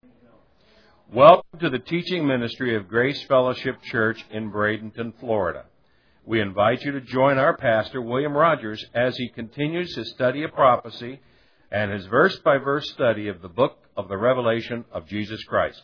Welcome to the teaching ministry of Grace Fellowship Church in Bradenton, Florida. We invite you to join our pastor, William Rogers, as he continues his study of prophecy and his verse-by-verse study of the book of the Revelation of Jesus Christ.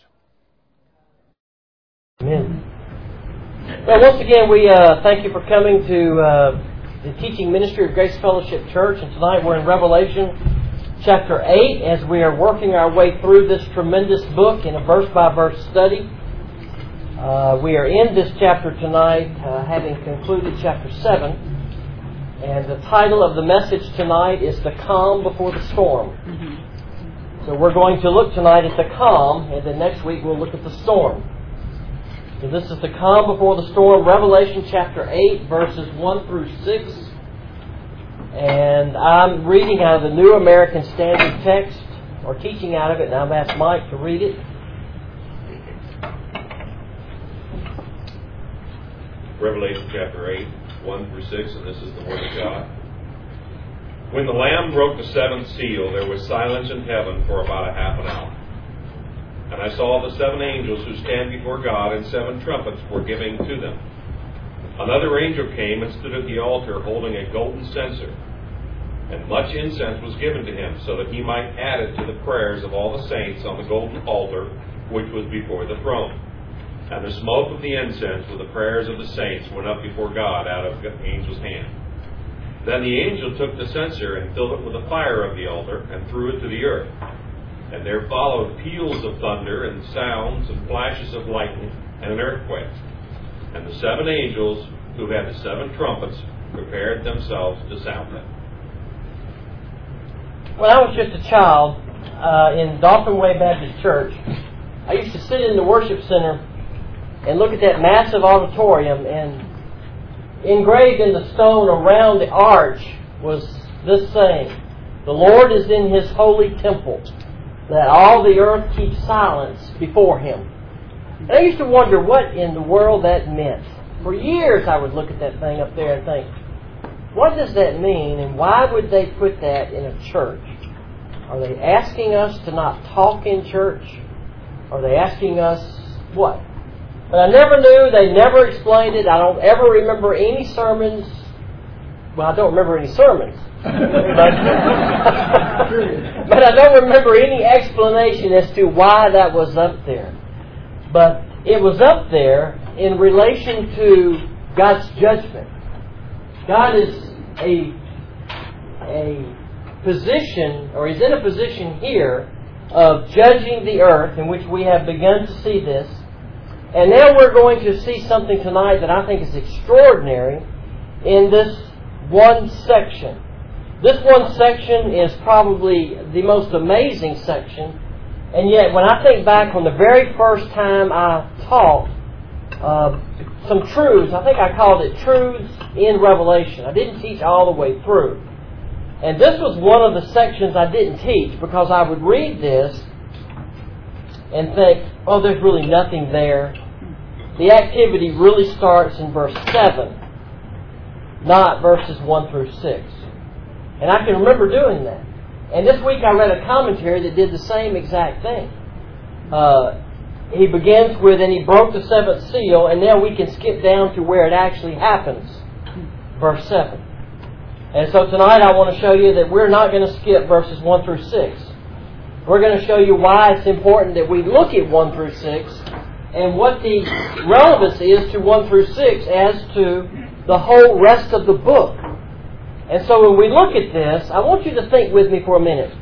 Amen. Well, once again, we thank you for coming to the teaching ministry of Grace Fellowship Church. And tonight we're in Revelation chapter 8 as we are working our way through this tremendous book in a verse-by-verse study. We are in this chapter tonight, having concluded chapter 7. And the title of the message tonight is The Calm Before the Storm. So we're going to look tonight at the calm, and then next week we'll look at the storm. So this is the calm before the storm, Revelation chapter 8, verses 1 through 6. And I'm reading out of the New American Standard Text, or teaching out of it, and I've asked Mike to read it. Revelation chapter 8, 1 through 6, and this is the Word of God. When the Lamb broke the seventh seal, there was silence in heaven for about a half an hour. And I saw the seven angels who stand before God, and seven trumpets were giving to them. Another angel came and stood at the altar holding a golden censer, and much incense was given to him, so that he might add it to the prayers of all the saints on the golden altar which was before the throne. And the smoke of the incense with the prayers of the saints went up before God out of the angel's hand. Then the angel took the censer and filled it with the fire of the altar and threw it to the earth. And there followed peals of thunder and sounds and flashes of lightning and an earthquake. And the seven angels who had the seven trumpets prepared themselves to sound them. When I was just a child in Dauphin Way Baptist Church, I used to sit in the worship center and look at that massive auditorium, and engraved in the stone around the arch was this saying, "The Lord is in His holy temple. Let all the earth keep silence before Him." And I used to wonder what in the world that meant. For years I would look at that thing up there and think, what does that mean, and why would they put that in a church? Are they asking us to not talk in church? Are they asking us what? But I never knew. They never explained it. I don't ever remember any sermons. Well, I don't remember any sermons. But I don't remember any explanation as to why that was up there. But it was up there in relation to God's judgment. God is a position, or He's in a position here of judging the earth, in which we have begun to see this. And now we're going to see something tonight that I think is extraordinary in this one section. This one section is probably the most amazing section. And yet, when I think back on the very first time I taught some truths, I think I called it Truths in Revelation. I didn't teach all the way through. And this was one of the sections I didn't teach, because I would read this and think, oh, there's really nothing there. The activity really starts in verse 7, not verses 1 through 6. And I can remember doing that. And this week I read a commentary that did the same exact thing. He begins with, and he broke the seventh seal, and now we can skip down to where it actually happens. Verse 7. And so tonight I want to show you that we're not going to skip verses 1 through 6. We're going to show you why it's important that we look at 1 through 6 and what the relevance is to 1 through 6 as to the whole rest of the book. And so when we look at this, I want you to think with me for a minute.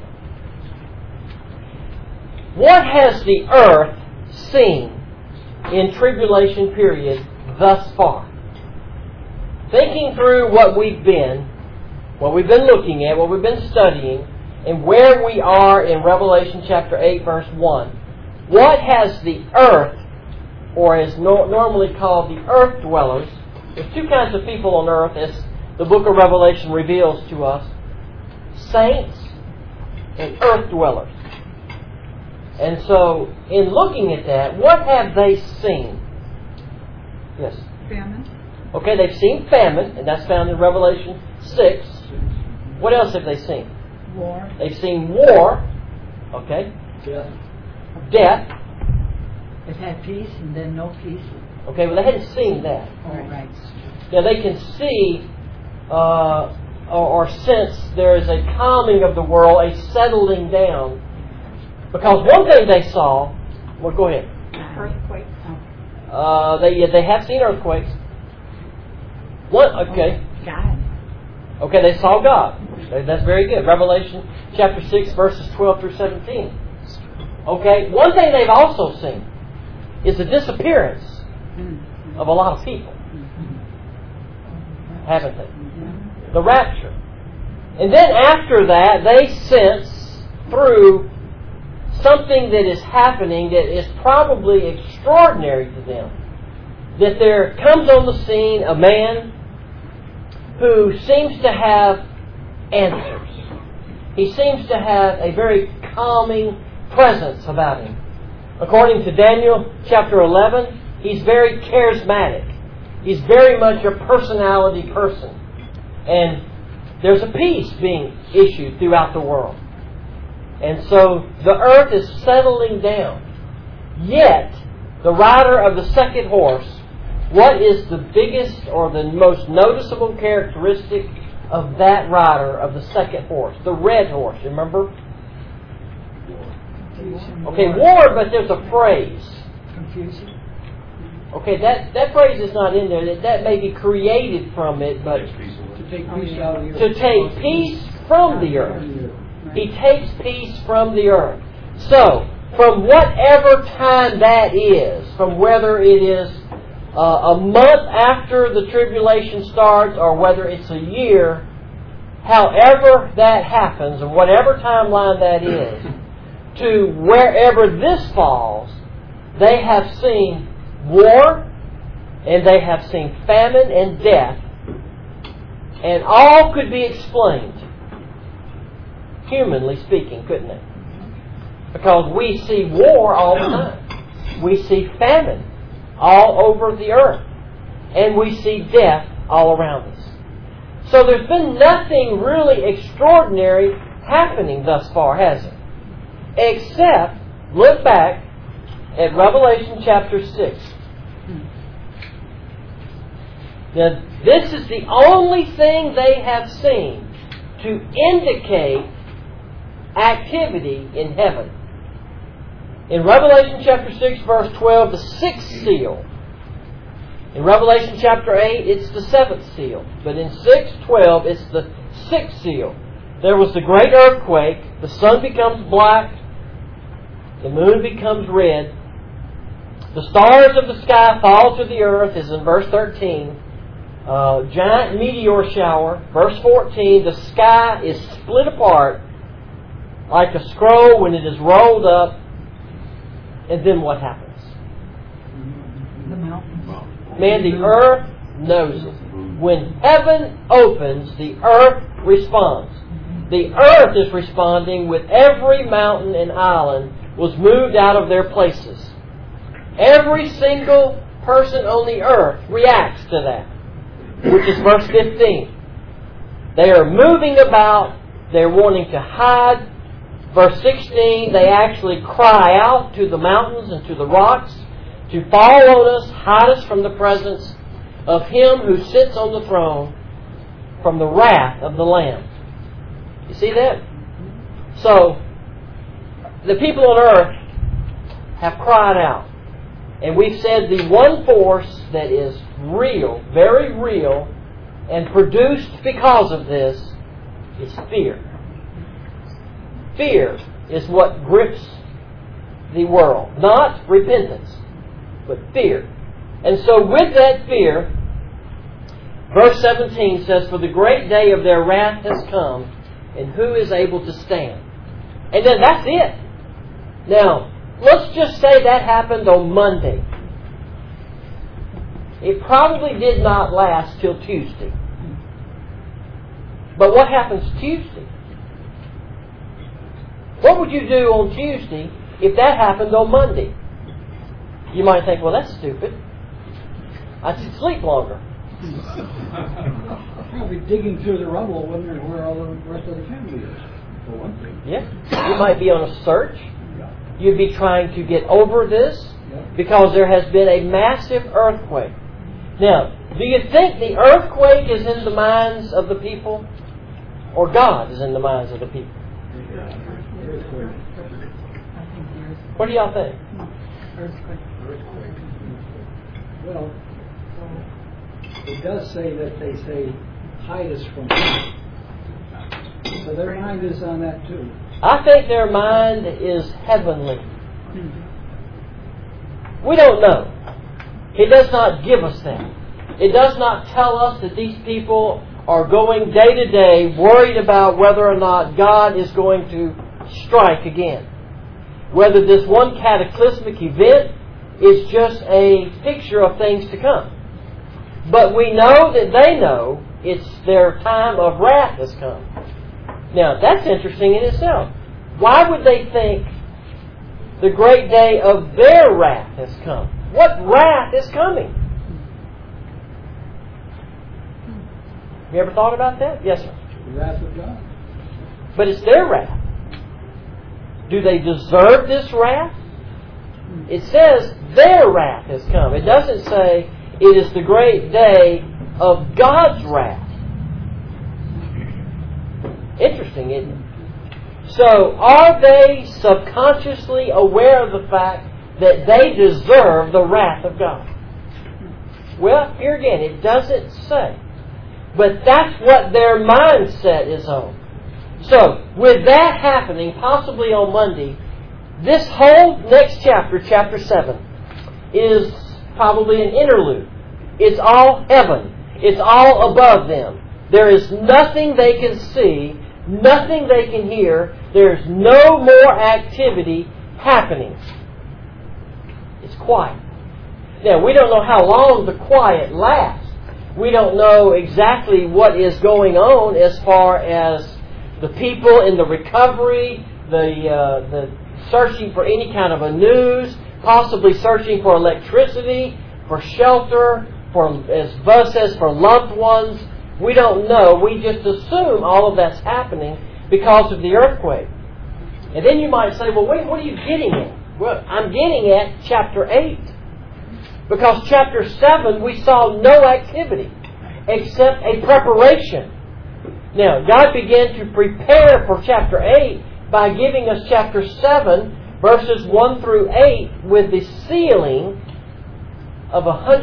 What has the earth seen in tribulation period thus far? Thinking through what we've been looking at, what we've been studying, and where we are in Revelation chapter 8, verse 1. What has the earth, or is normally called the earth dwellers, there's two kinds of people on earth, as the book of Revelation reveals to us: saints and earth dwellers. And so, in looking at that, what have they seen? Yes? Famine. Okay, they've seen famine, and that's found in Revelation 6. What else have they seen? War. They've seen war. Okay? Death. death. It had peace and then no peace. Okay, well, they hadn't seen that. Oh, right. Now, they can see or sense there is a calming of the world, a settling down. Because one thing they saw... Well, go ahead. Earthquake. They have seen earthquakes. What? Okay. God. Okay, they saw God. That's very good. Revelation chapter 6, verses 12 through 17. Okay, one thing they've also seen is the disappearance of a lot of people. Haven't they? The rapture. And then after that, they sense through something that is happening that is probably extraordinary to them, that there comes on the scene a man who seems to have answers. He seems to have a very calming presence about him. According to Daniel chapter 11, he's very charismatic. He's very much a personality person. And there's a peace being issued throughout the world. And so the earth is settling down. Yet, the rider of the second horse, what is the biggest or the most noticeable characteristic of that rider of the second horse? The red horse, remember? Okay, war, but there's a phrase. Confusion. Okay, that phrase is not in there. That may be created from it, but To take peace out of the earth. to take peace from the earth. He takes peace from the earth. So, from whatever time that is, from whether it is a month after the tribulation starts or whether it's a year, however that happens, and whatever timeline that is, to wherever this falls, they have seen war, and they have seen famine and death, and all could be explained, humanly speaking, couldn't it? Because we see war all the time. We see famine all over the earth. And we see death all around us. So there's been nothing really extraordinary happening thus far, has it? Except, look back at Revelation chapter 6. Now, this is the only thing they have seen to indicate activity in heaven. In Revelation chapter 6, verse 12, the sixth seal. In Revelation chapter 8, it's the seventh seal. But in 6:12, it's the sixth seal. There was the great earthquake. The sun becomes black. The moon becomes red. The stars of the sky fall to the earth, as in verse 13. Giant meteor shower. Verse 14, the sky is split apart like a scroll when it is rolled up. And then what happens? The mountains. Man, the earth knows it. When heaven opens, the earth responds. The earth is responding with every mountain and island was moved out of their places. Every single person on the earth reacts to that, which is verse 15. They are moving about. They're wanting to hide. Verse 16, they actually cry out to the mountains and to the rocks to fall on us, hide us from the presence of Him who sits on the throne, from the wrath of the Lamb. You see that? So, the people on earth have cried out. And we've said the one force that is real, very real, and produced because of this is fear. Fear is what grips the world. Not repentance, but fear. And so with that fear, verse 17 says, "For the great day of their wrath has come, and who is able to stand?" And then that's it. Now, let's just say that happened on Monday. It probably did not last till Tuesday. But what happens Tuesday? What would you do on Tuesday if that happened on Monday? You might think, well, that's stupid. I'd sleep longer. Probably digging through the rubble, wondering where all the rest of the family is, for one thing. Yeah. You might be on a search. you'd be trying to get over this because there has been a massive earthquake. Now, do you think the earthquake is in the minds of the people? Or God is in the minds of the people? What do y'all think? Earthquake. Well, it does say that they say, hide us from God. So their mind is on that too. I think their mind is heavenly. We don't know. It does not give us that. It does not tell us that these people are going day to day worried about whether or not God is going to strike again. Whether this one cataclysmic event is just a picture of things to come. But we know that they know it's their time of wrath has come. Now, that's interesting in itself. Why would they think the great day of their wrath has come? What wrath is coming? You ever thought about that? Yes, sir. The wrath of God. But it's their wrath. Do they deserve this wrath? It says their wrath has come. It doesn't say it is the great day of God's wrath. Interesting, isn't it? So, are they subconsciously aware of the fact that they deserve the wrath of God? Well, here again, it doesn't say. But that's what their mindset is on. So, with that happening, possibly on Monday, this whole next chapter, chapter 7, is probably an interlude. It's all heaven. It's all above them. There is nothing they can see, nothing they can hear. There's no more activity happening. It's quiet. Now, we don't know how long the quiet lasts. We don't know exactly what is going on as far as the people in the recovery, the searching for any kind of a news, possibly searching for electricity, for shelter, for, as Buzz says, for loved ones. We don't know. We just assume all of that's happening because of the earthquake. And then you might say, well, wait, what are you getting at? Well, I'm getting at chapter 8. Because chapter 7, we saw no activity except a preparation. Now, God began to prepare for chapter 8 by giving us chapter 7, verses 1 through 8, with the sealing of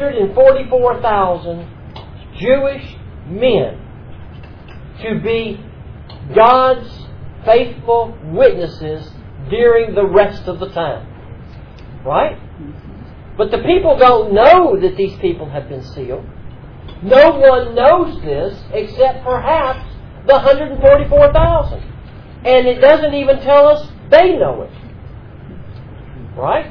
144,000 Jewish men to be God's faithful witnesses during the rest of the time. Right? But the people don't know that these people have been sealed. No one knows this except perhaps the 144,000. And it doesn't even tell us they know it. Right?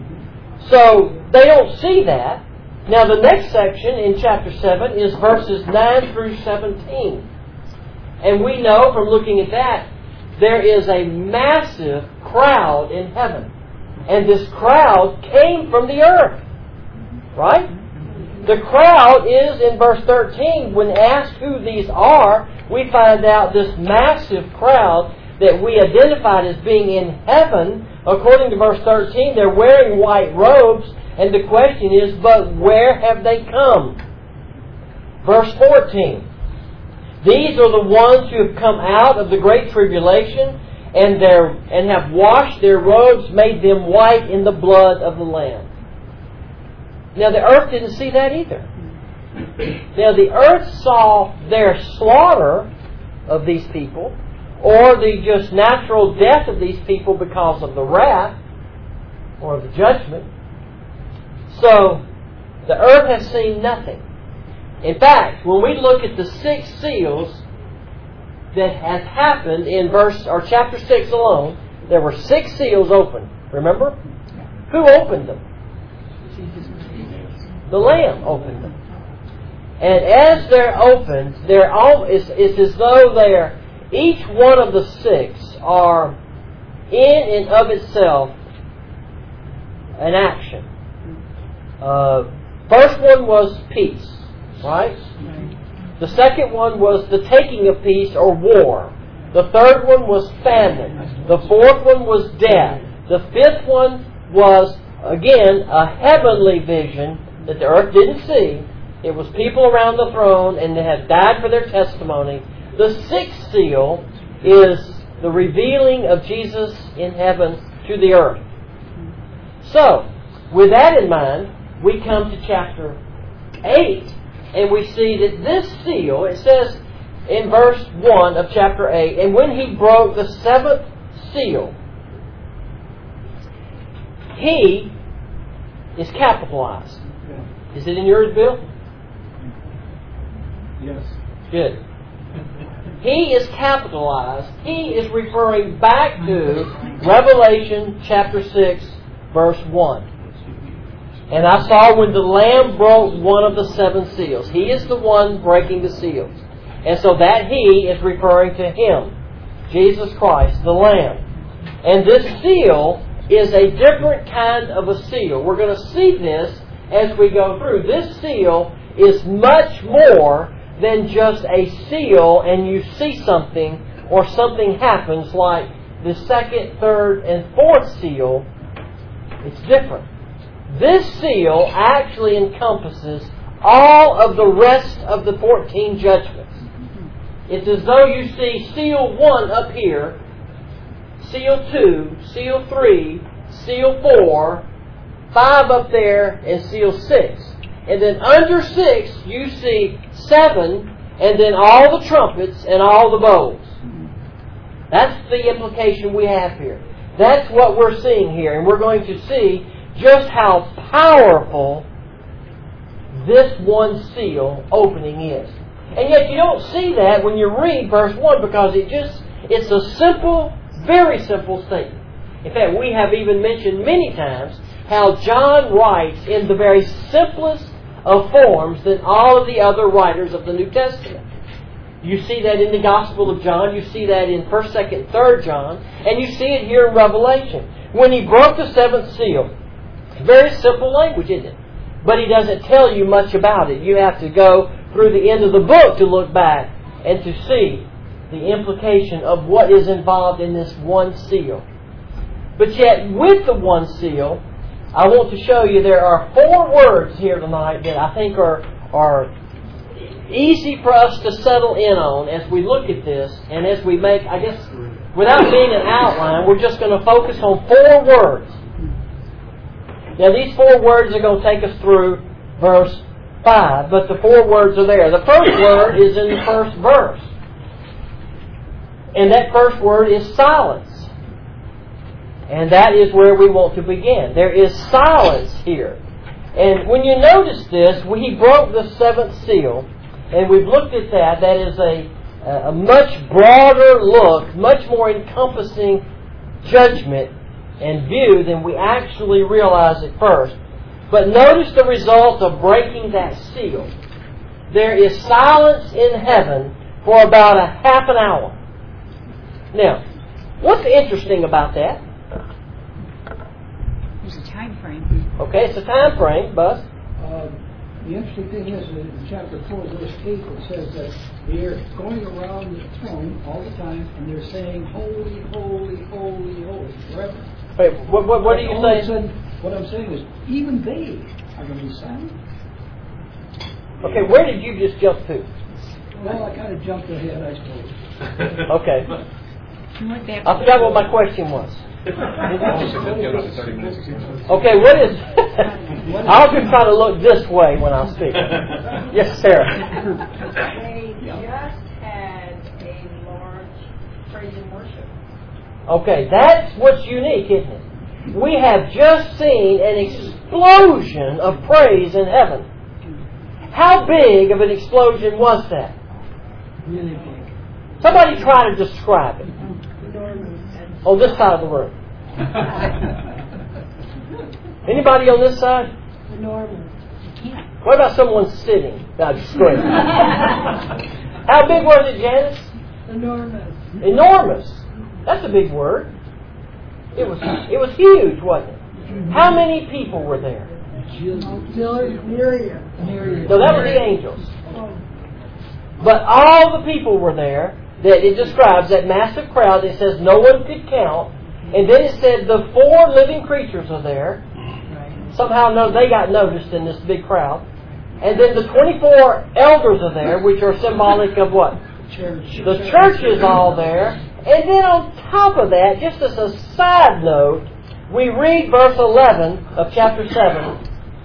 So they don't see that. Now the next section in chapter 7 is verses 9 through 17. And we know from looking at that, there is a massive crowd in heaven. And this crowd came from the earth. Right? The crowd is, in verse 13, when asked who these are, we find out this massive crowd that we identified as being in heaven. According to verse 13, they're wearing white robes. And the question is, but where have they come? Verse 14. These are the ones who have come out of the great tribulation and have washed their robes, made them white in the blood of the Lamb. Now the earth didn't see that either. Now the earth saw their slaughter of these people, or the just natural death of these people because of the wrath, or the judgment. So the earth has seen nothing. In fact, when we look at the 6 seals that has happened in chapter 6 alone, there were 6 seals opened. Remember? Who opened them? The Lamb opened them. And as they're opened, it's as though each one of the 6 are in and of itself an action. First one was peace, right? The second one was the taking of peace or war. The third one was famine. The fourth one was death. The fifth one was, again, a heavenly vision that the earth didn't see. It was people around the throne and they had died for their testimony. The sixth seal is the revealing of Jesus in heaven to the earth. So, with that in mind, we come to chapter 8, and we see that this seal, it says in verse 1 of chapter 8, and when he broke the seventh seal, he is capitalized. Is it in yours, Bill? Yes. Good. He is capitalized. He is referring back to Revelation chapter 6, verse 1. And I saw when the Lamb broke one of the seven seals. He is the one breaking the seals. And so that He is referring to Him, Jesus Christ, the Lamb. And this seal is a different kind of a seal. We're going to see this as we go through. This seal is much more than just a seal and you see something or something happens like the second, third, and fourth seal. It's different. This seal actually encompasses all of the rest of the 14 judgments. It's as though you see seal 1 up here, seal 2, seal 3, seal 4, 5 up there, and seal 6. And then under 6, you see 7, and then all the trumpets and all the bowls. That's the implication we have here. That's what we're seeing here. And we're going to see just how powerful this one seal opening is. And yet you don't see that when you read verse 1 because it's a simple, very simple statement. In fact, we have even mentioned many times how John writes in the very simplest of forms than all of the other writers of the New Testament. You see that in the Gospel of John, you see that in 1st, 2nd, 3rd John, and you see it here in Revelation. When he broke the seventh seal, very simple language, isn't it? But he doesn't tell you much about it. You have to go through the end of the book to look back and to see the implication of what is involved in this one seal. But yet, with the one seal, I want to show you there are 4 words here tonight that I think are easy for us to settle in on as we look at this and as we make, I guess, without being an outline, we're just going to focus on 4 words. Now, these 4 words are going to take us through verse 5, but the 4 words are there. The first word is in the first verse. And that first word is silence. And that is where we want to begin. There is silence here. And when you notice this, he broke the seventh seal, and we've looked at that. That is a much broader look, much more encompassing judgment and view than we actually realize at first. But notice the result of breaking that seal. There is silence in heaven for about a half an hour. Now, what's interesting about that? There's a time frame. Okay, it's a time frame, Buzz. The interesting thing is that in chapter 4, verse 8, it says that they're going around the throne all the time and they're saying, holy, holy, holy, holy, forever. Wait, what are you all of a saying? sudden, what I'm saying is, even they are going to be silent. Okay, where did you just jump to? Well, I kind of jumped ahead, I suppose. Okay. You went back I forgot what my question was. Okay, what is... I'll just try to look this way when I speak. Yes, Sarah. They just had a large praise and worship. Okay, that's what's unique, isn't it? We have just seen an explosion of praise in heaven. How big of an explosion was that? Really big. Somebody try to describe it. On this side of the room. Anybody on this side? Enormous. What about someone sitting? No, just scream. How big was it, Janice? Enormous. Enormous. That's a big word. It was huge, wasn't it? How many people were there? Myriad. No, that were the angels. But all the people were there that it describes, that massive crowd that says no one could count. And then it said the 4 living creatures are there. Somehow they got noticed in this big crowd. And then the 24 elders are there, which are symbolic of what? The church is all there. And then on top of that, just as a side note, we read verse 11 of chapter 7.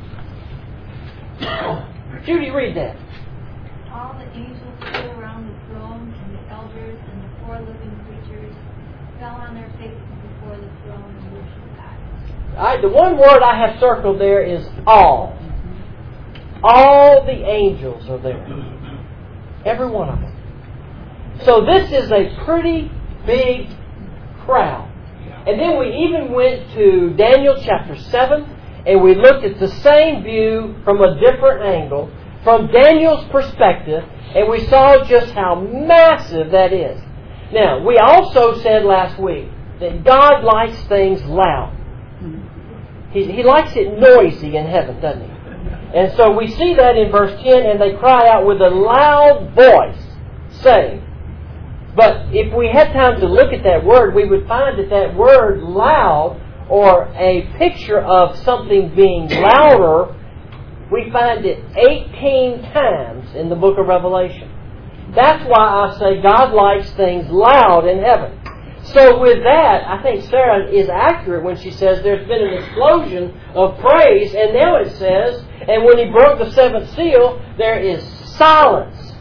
Judy, read that. All the angels stood around the throne, and the elders and the 4 living creatures fell on their faces before the throne and worshiped God. All right, the one word I have circled there is all. All the angels are there. Every one of them. So this is a pretty big crowd. And then we even went to Daniel chapter 7, and we looked at the same view from a different angle, from Daniel's perspective, and we saw just how massive that is. Now, we also said last week that God likes things loud. He likes it noisy in heaven, doesn't He? And so we see that in verse 10, and they cry out with a loud voice, saying, but if we had time to look at that word, we would find that that word loud, or a picture of something being louder, we find it 18 times in the book of Revelation. That's why I say God likes things loud in heaven. So with that, I think Sarah is accurate when she says there's been an explosion of praise, and now it says, and when He broke the 7th seal, there is silence.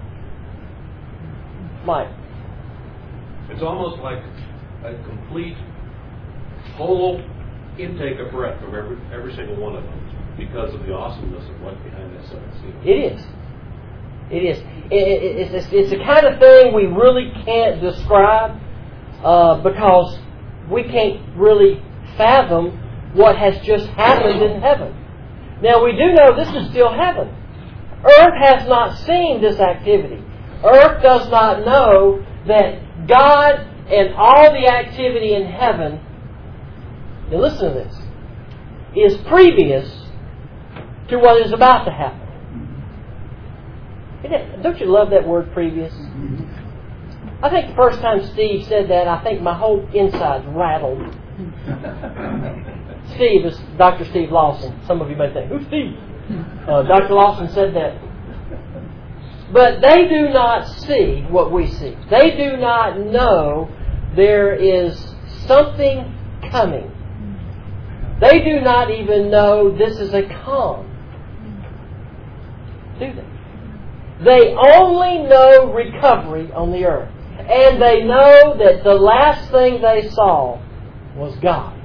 Mike. It's almost like a complete, whole intake of breath from every single one of them because of the awesomeness of what's behind that 7th seal. It is. It is. It's the kind of thing we really can't describe because we can't really fathom what has just happened in heaven. Now, we do know this is still heaven. Earth has not seen this activity. Earth does not know that God and all the activity in heaven, now listen to this, is previous to what is about to happen. Don't you love that word, previous? I think the first time Steve said that, I think my whole insides rattled. Steve is Dr. Steve Lawson. Some of you may think, who's Steve? Dr. Lawson said that. But they do not see what we see. They do not know there is something coming. They do not even know this is a calm. Do they? They only know recovery on the earth. And they know that the last thing they saw was God.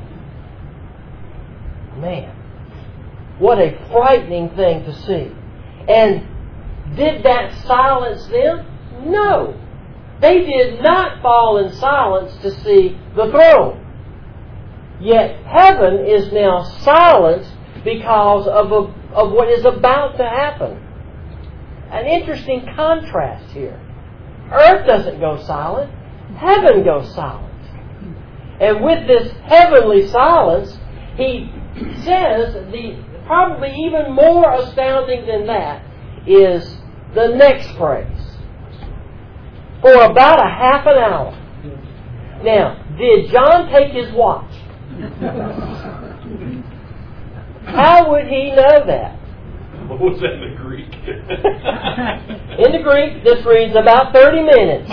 Man, what a frightening thing to see. And did that silence them? No. They did not fall in silence to see the throne. Yet heaven is now silenced because of what is about to happen. An interesting contrast here. Earth doesn't go silent. Heaven goes silent. And with this heavenly silence, he says probably even more astounding than that is the next phrase. For about a half an hour. Now, did John take his watch? How would he know that? What was that in the Greek? In the Greek, this reads about 30 minutes.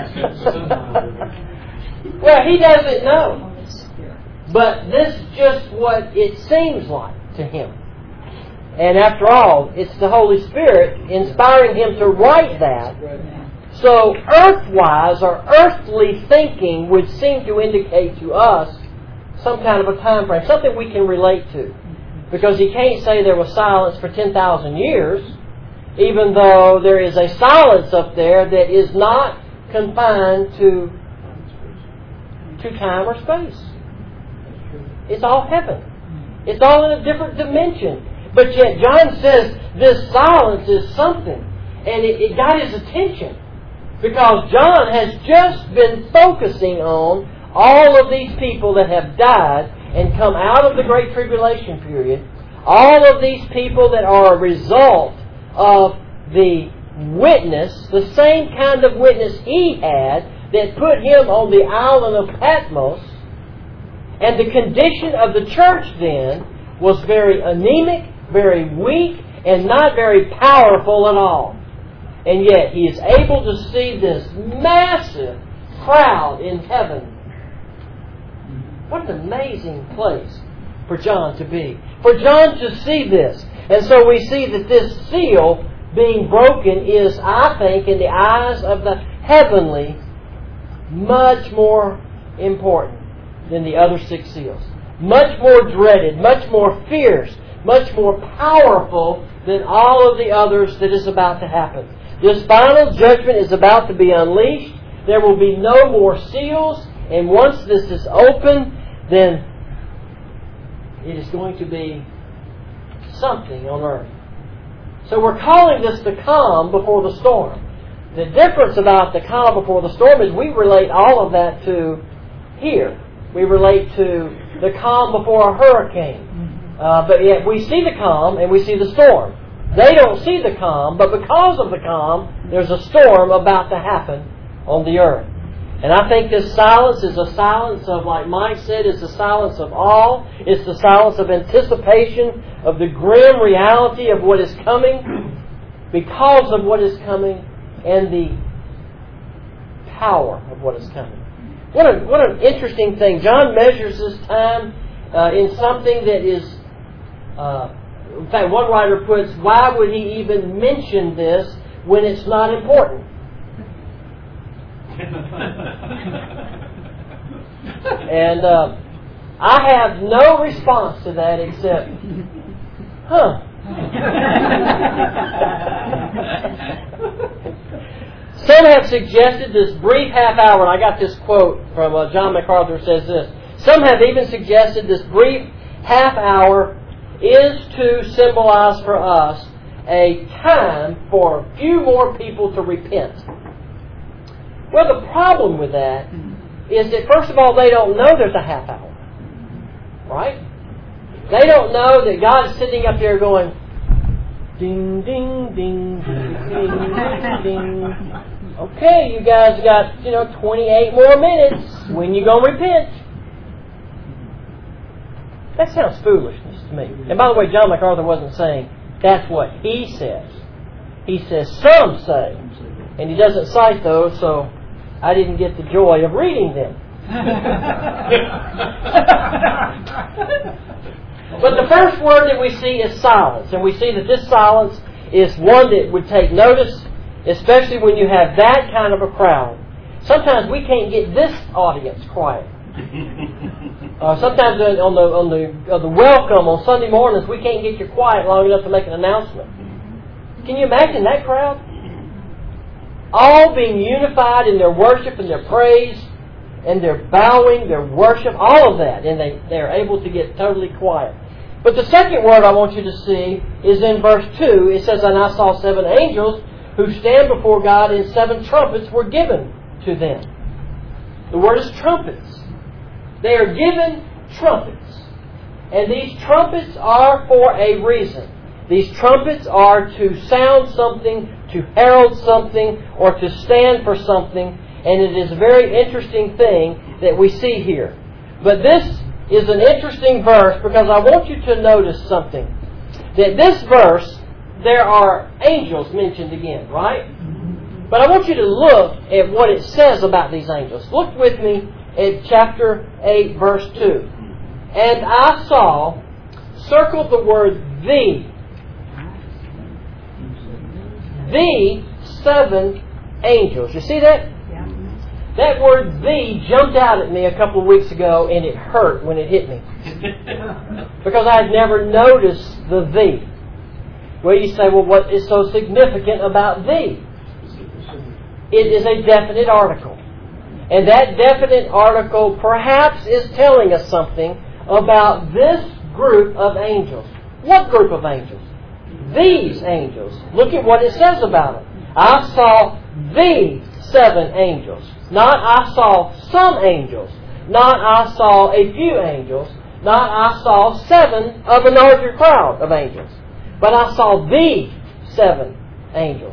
Well, he doesn't know. But this is just what it seems like to him. And after all, it's the Holy Spirit inspiring him to write that. So earthwise or earthly thinking would seem to indicate to us some kind of a time frame, something we can relate to. Because he can't say there was silence for 10,000 years, even though there is a silence up there that is not confined to time or space. It's all heaven. It's all in a different dimension. But yet John says this silence is something. And it got his attention. Because John has just been focusing on all of these people that have died and come out of the Great Tribulation period. All of these people that are a result of the witness, the same kind of witness he had that put him on the island of Patmos And the condition of the church then was very anemic, very weak, and not very powerful at all. And yet He is able to see this massive crowd in heaven. What an amazing place for John to be. For John to see this. And so we see that this seal being broken is, I think, in the eyes of the heavenly, much more important than the other 6 seals. Much more dreaded, much more fierce, much more powerful than all of the others that is about to happen. This final judgment is about to be unleashed. There will be no more seals. And once this is open, then it is going to be something on earth. So we're calling this the calm before the storm. The difference about the calm before the storm is we relate all of that to here. We relate to the calm before a hurricane. But yet we see the calm and we see the storm. They don't see the calm, but because of the calm, there's a storm about to happen on the earth. And I think this silence is a silence of, like Mike said, it's a silence of awe. It's the silence of anticipation of the grim reality of what is coming because of what is coming and the power of what is coming. What an interesting thing. John measures this time in something that is... in fact, one writer puts, why would he even mention this when it's not important? And I have no response to that except, huh. Some have suggested this brief half hour, and I got this quote from John MacArthur says this. Some have even suggested this brief half hour is to symbolize for us a time for a few more people to repent. Well, the problem with that is that, first of all, they don't know there's a half hour. Right? They don't know that God is sitting up there going, ding, ding, ding, ding, ding, ding. Okay, you guys got, 28 more minutes. When you going to repent? That sounds foolishness to me. And by the way, John MacArthur wasn't saying that's what he says. He says some say. And he doesn't cite those, so I didn't get the joy of reading them. But the first word that we see is silence. And we see that this silence is one that would take notice, especially when you have that kind of a crowd. Sometimes we can't get this audience quiet. Sometimes on the welcome on Sunday mornings, we can't get you quiet long enough to make an announcement. Can you imagine that crowd? All being unified in their worship and their praise and their bowing, their worship, all of that. And they're able to get totally quiet. But the second word I want you to see is in verse 2. It says, and I saw 7 angels who stand before God, and 7 trumpets were given to them. The word is trumpets. They are given trumpets. And these trumpets are for a reason. These trumpets are to sound something, to herald something, or to stand for something. And it is a very interesting thing that we see here. But this is an interesting verse because I want you to notice something. That this verse, there are angels mentioned again, right? But I want you to look at what it says about these angels. Look with me at chapter 8, verse 2. And I saw, circle the word the 7 angels. You see that? Yeah. That word the jumped out at me a couple of weeks ago, and it hurt when it hit me. Because I had never noticed the. Well, you say, well, what is so significant about the? It is a definite article. And that definite article perhaps is telling us something about this group of angels. What group of angels? These angels. Look at what it says about them. I saw the 7 angels. Not I saw some angels. Not I saw a few angels. Not I saw 7 of a larger crowd of angels. But I saw the 7 angels.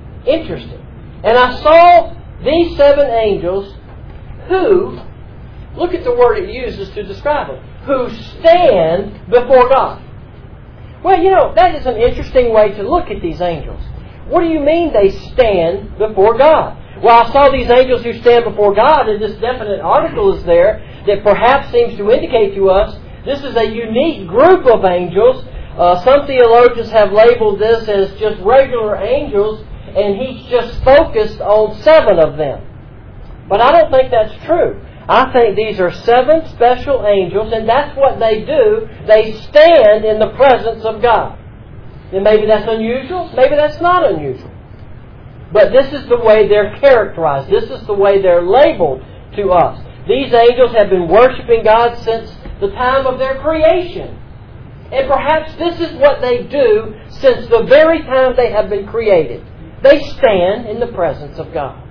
Interesting. And I saw these 7 angels who Look at the word it uses to describe them. Who stand before God. Well, that is an interesting way to look at these angels. What do you mean they stand before God? Well, I saw these angels who stand before God, and this definite article is there that perhaps seems to indicate to us this is a unique group of angels. Some theologians have labeled this as just regular angels, and he's just focused on 7 of them. But I don't think that's true. I think these are 7 special angels, and that's what they do. They stand in the presence of God. And maybe that's unusual, maybe that's not unusual. But this is the way they're characterized. This is the way they're labeled to us. These angels have been worshiping God since the time of their creation. And perhaps this is what they do since the very time they have been created. They stand in the presence of God.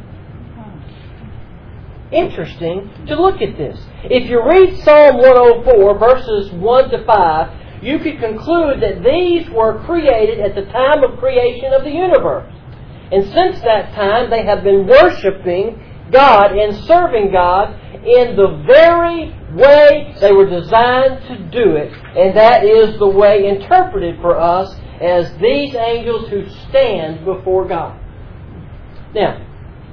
Interesting to look at this. If you read Psalm 104, verses 1 to 5, you could conclude that these were created at the time of creation of the universe. And since that time, they have been worshiping God and serving God in the very way they were designed to do it. And that is the way interpreted for us as these angels who stand before God. Now,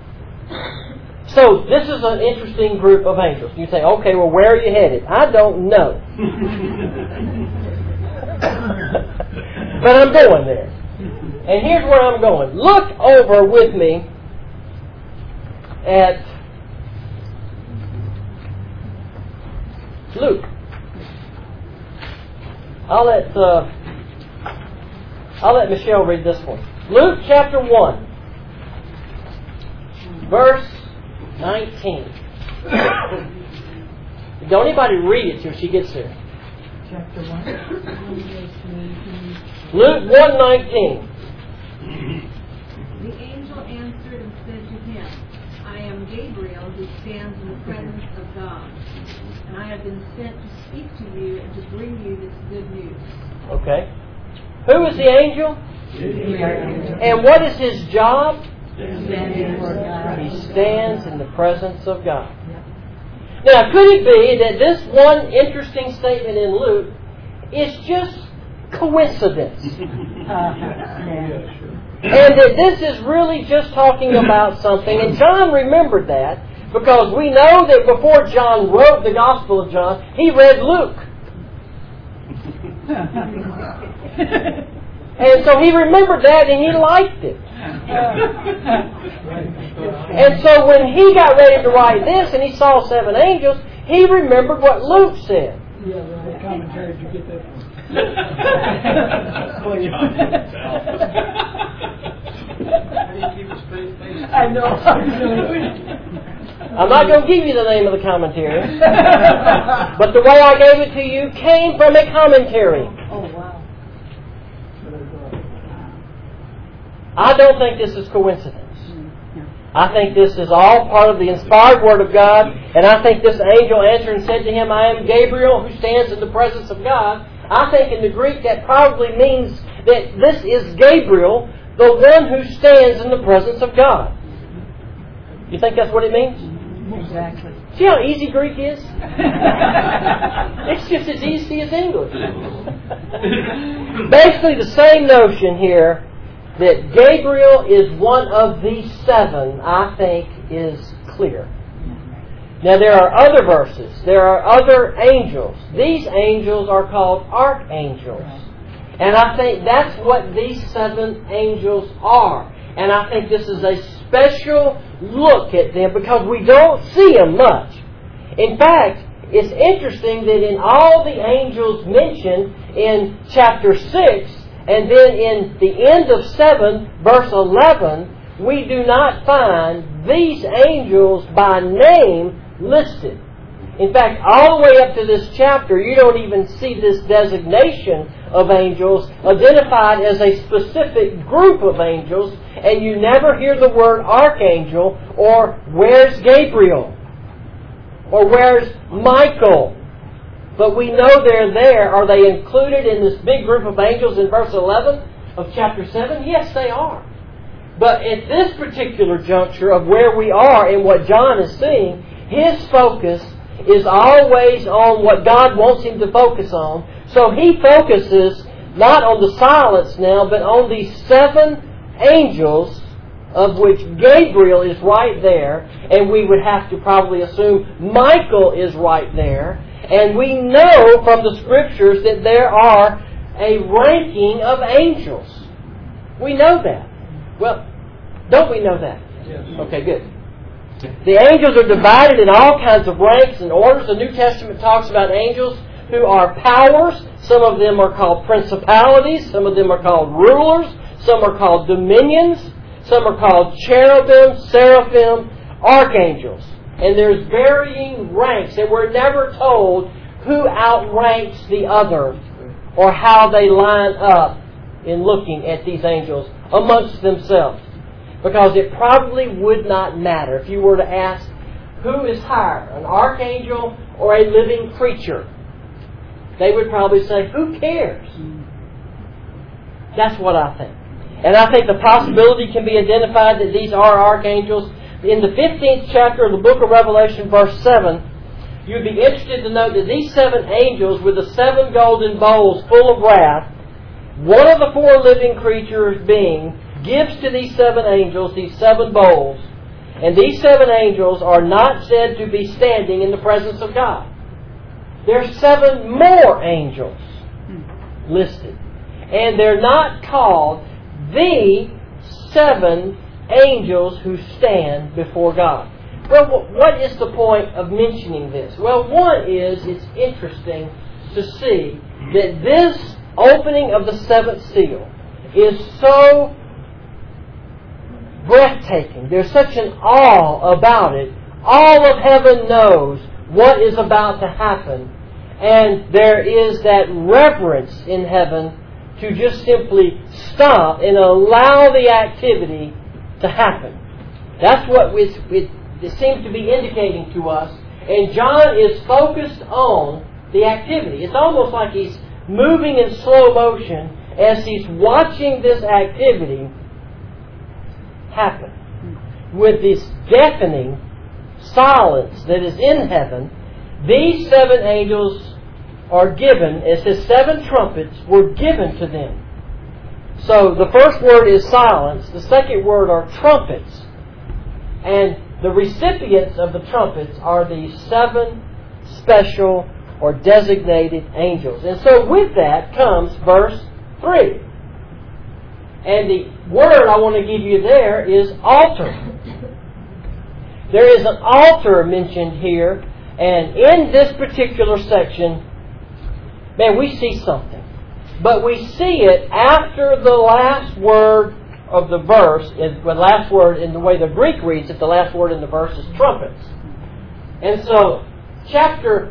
so this is an interesting group of angels. You say, okay, well, where are you headed? I don't know. But I'm going there. And here's where I'm going. Look over with me at Luke. I'll let Michelle read this one. Luke chapter 1, verse 19. Don't anybody read it till she gets there. Chapter 1. Luke 1:19. The angel answered and said to him, I am Gabriel who stands in the presence of God, and I have been sent to speak to you and to bring you this good news. Okay. Who is the angel? And what is his job? He stands in the presence of God. Now, could it be that this one interesting statement in Luke is just coincidence? And that this is really just talking about something. And John remembered that because we know that before John wrote the Gospel of John, he read Luke. And so he remembered that and he liked it. And so when he got ready to write this and he saw 7 angels, he remembered what Luke said. Yeah, the commentary, did you get that from? I know. I'm not going to give you the name of the commentary. But the way I gave it to you came from a commentary. Oh, wow. I don't think this is coincidence. I think this is all part of the inspired Word of God. And I think this angel answered and said to him, I am Gabriel who stands in the presence of God. I think in the Greek that probably means that this is Gabriel, the one who stands in the presence of God. You think that's what it means? Exactly. See how easy Greek is? It's just as easy as English. Basically the same notion here that Gabriel is one of these 7, I think, is clear. Now there are other verses. There are other angels. These angels are called archangels. And I think that's what these 7 angels are. And I think this is a special look at them because we don't see them much. In fact, it's interesting that in all the angels mentioned in chapter 6, and then in the end of 7, verse 11, we do not find these angels by name listed. In fact, all the way up to this chapter, you don't even see this designation of angels identified as a specific group of angels, and you never hear the word archangel or where's Gabriel or where's Michael. But we know they're there. Are they included in this big group of angels in verse 11 of chapter 7? Yes, they are. But at this particular juncture of where we are and what John is seeing, his focus is always on what God wants him to focus on. So he focuses not on the silence now, but on these 7 angels, of which Gabriel is right there, and we would have to probably assume Michael is right there. And we know from the Scriptures that there are a ranking of angels. We know that. Well, don't we know that? Yes. Okay, good. The angels are divided in all kinds of ranks and orders. The New Testament talks about angels who are powers. Some of them are called principalities. Some of them are called rulers. Some are called dominions. Some are called cherubim, seraphim, archangels. And there's varying ranks. And we're never told who outranks the other or how they line up in looking at these angels amongst themselves. Because it probably would not matter if you were to ask who is higher, an archangel or a living creature. They would probably say, who cares? That's what I think. And I think the possibility can be identified that these are archangels. In the 15th chapter of the book of Revelation, verse 7, you'd be interested to note that these 7 angels with the 7 golden bowls full of wrath, one of the 4 living creatures being, gives to these 7 angels these 7 bowls. And these 7 angels are not said to be standing in the presence of God. There are 7 more angels listed. And they're not called the 7 angels who stand before God. Well, what is the point of mentioning this? Well, one is, it's interesting to see that this opening of the 7th seal is so breathtaking. There's such an awe about it. All of heaven knows what is about to happen. And there is that reverence in heaven to just simply stop and allow the activity to happen. That's what it seems to be indicating to us. And John is focused on the activity. It's almost like he's moving in slow motion as he's watching this activity happen. With this deafening silence that is in heaven, these 7 angels are given, it says 7 trumpets were given to them. So the first word is silence, the second word are trumpets. And the recipients of the trumpets are these 7 special or designated angels. And so with that comes verse 3. And the word I want to give you there is altar. There is an altar mentioned here, and in this particular section, man, we see something. But we see it after the last word of the verse, the last word in the way the Greek reads it, the last word in the verse is trumpets. And so chapter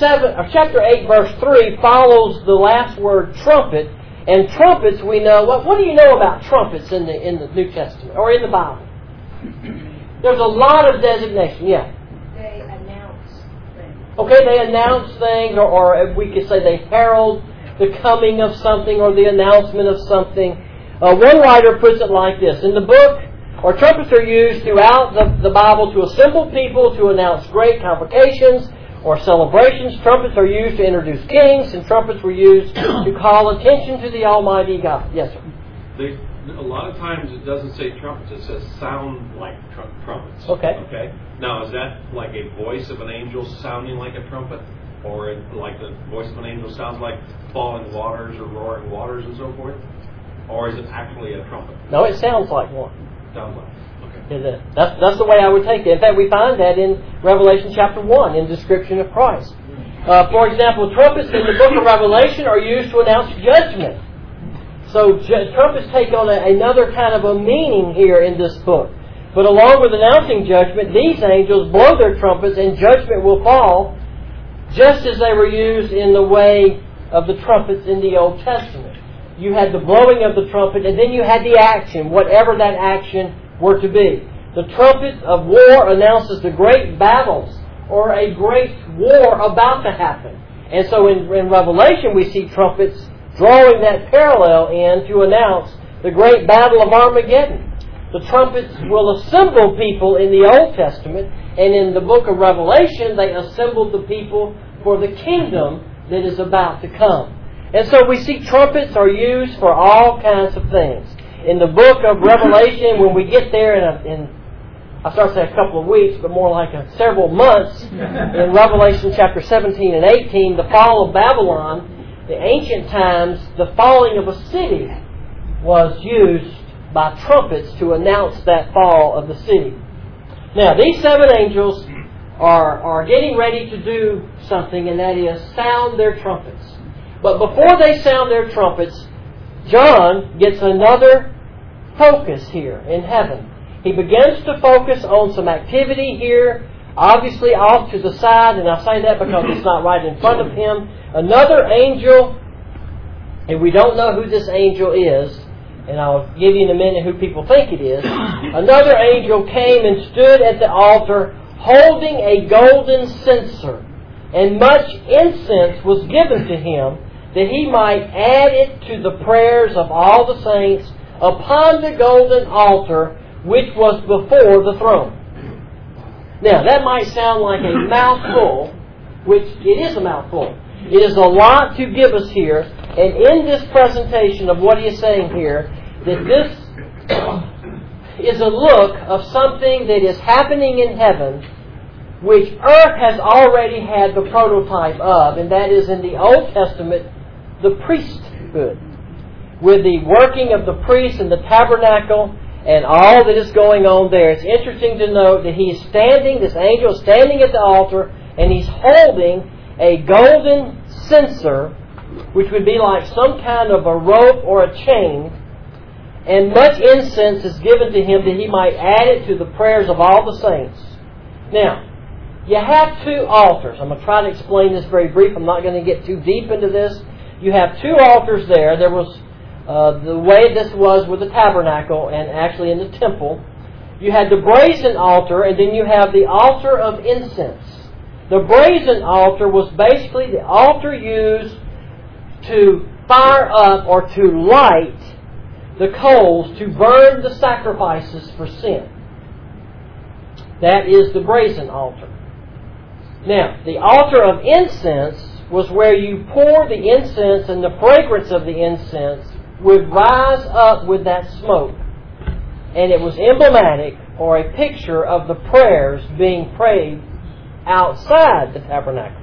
8 verse 3 follows the last word trumpet. And trumpets, we know, what do you know about trumpets in the New Testament or in the Bible? There's a lot of designation, yeah. They announce things. Okay, they announce things, or we could say they herald the coming of something or the announcement of something. One writer puts it like this. In the book, or trumpets are used throughout the Bible to assemble people, to announce great convocations or celebrations. Trumpets are used to introduce kings, and trumpets were used to call attention to the Almighty God. Yes, sir. A lot of times it doesn't say trumpets, it says sound like trumpets. Okay. Now, is that like a voice of an angel sounding like a trumpet? Or like the voice of an angel sounds like falling waters or roaring waters and so forth? Or is it actually a trumpet? No, it sounds like one. Sounds like. Okay. That's the way I would take it. In fact, we find that in Revelation chapter 1 in description of Christ. For example, trumpets in the book of Revelation are used to announce judgment. So trumpets take on another kind of a meaning here in this book. But along with announcing judgment, these angels blow their trumpets and judgment will fall, just as they were used in the way of the trumpets in the Old Testament. You had the blowing of the trumpet, and then you had the action, whatever that action were to be. The trumpet of war announces the great battles or a great war about to happen. And so in Revelation we see trumpets drawing that parallel in to announce the great battle of Armageddon. The trumpets will assemble people in the Old Testament, and in the book of Revelation, they assembled the people for the kingdom that is about to come. And so we see trumpets are used for all kinds of things. In the book of Revelation, when we get there in I start to say a couple of weeks, but more like several months, in Revelation chapter 17 and 18, the fall of Babylon, the ancient times, the falling of a city was used by trumpets to announce that fall of the city. Now, these 7 angels are getting ready to do something, and that is sound their trumpets. But before they sound their trumpets, John gets another focus here in heaven. He begins to focus on some activity here, obviously off to the side, and I say that because it's not right in front of him. Another angel, and we don't know who this angel is, and I'll give you in a minute who people think it is. Another angel came and stood at the altar holding a golden censer, and much incense was given to him that he might add it to the prayers of all the saints upon the golden altar which was before the throne. Now, that might sound like a mouthful, which it is a mouthful. It is a lot to give us here, and in this presentation of what he is saying here, that this is a look of something that is happening in heaven, which earth has already had the prototype of, and that is in the Old Testament, the priesthood, with the working of the priests in the tabernacle and all that is going on there. It's interesting to note that he is standing, this angel is standing at the altar, and he's holding a golden censer, which would be like some kind of a rope or a chain, and much incense is given to him that he might add it to the prayers of all the saints. Now, you have 2 altars. I'm going to try to explain this very brief. I'm not going to get too deep into this. You have 2 altars there. There was the way this was with the tabernacle and actually in the temple. You had the brazen altar, and then you have the altar of incense. The brazen altar was basically the altar used to fire up or to light the coals to burn the sacrifices for sin. That is the brazen altar. Now, the altar of incense was where you pour the incense, and the fragrance of the incense would rise up with that smoke. And it was emblematic or a picture of the prayers being prayed outside the tabernacle.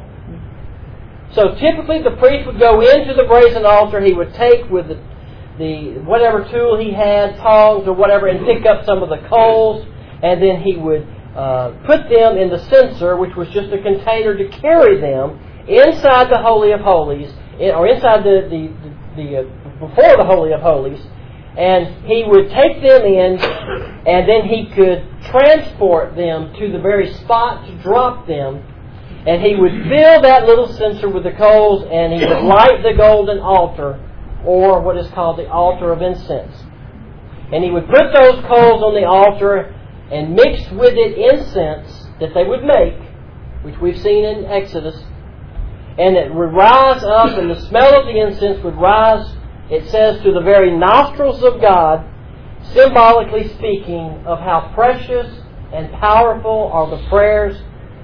So typically the priest would go into the brazen altar. He would take with the whatever tool he had, tongs or whatever, and pick up some of the coals, and then he would put them in the censer, which was just a container to carry them inside the Holy of Holies, or inside before the Holy of Holies, and he would take them in, and then he could transport them to the very spot to drop them, and he would fill that little censer with the coals, and he would light the golden altar, or what is called the altar of incense. And he would put those coals on the altar and mix with it incense that they would make, which we've seen in Exodus, and it would rise up, and the smell of the incense would rise, it says, to the very nostrils of God, symbolically speaking of how precious and powerful are the prayers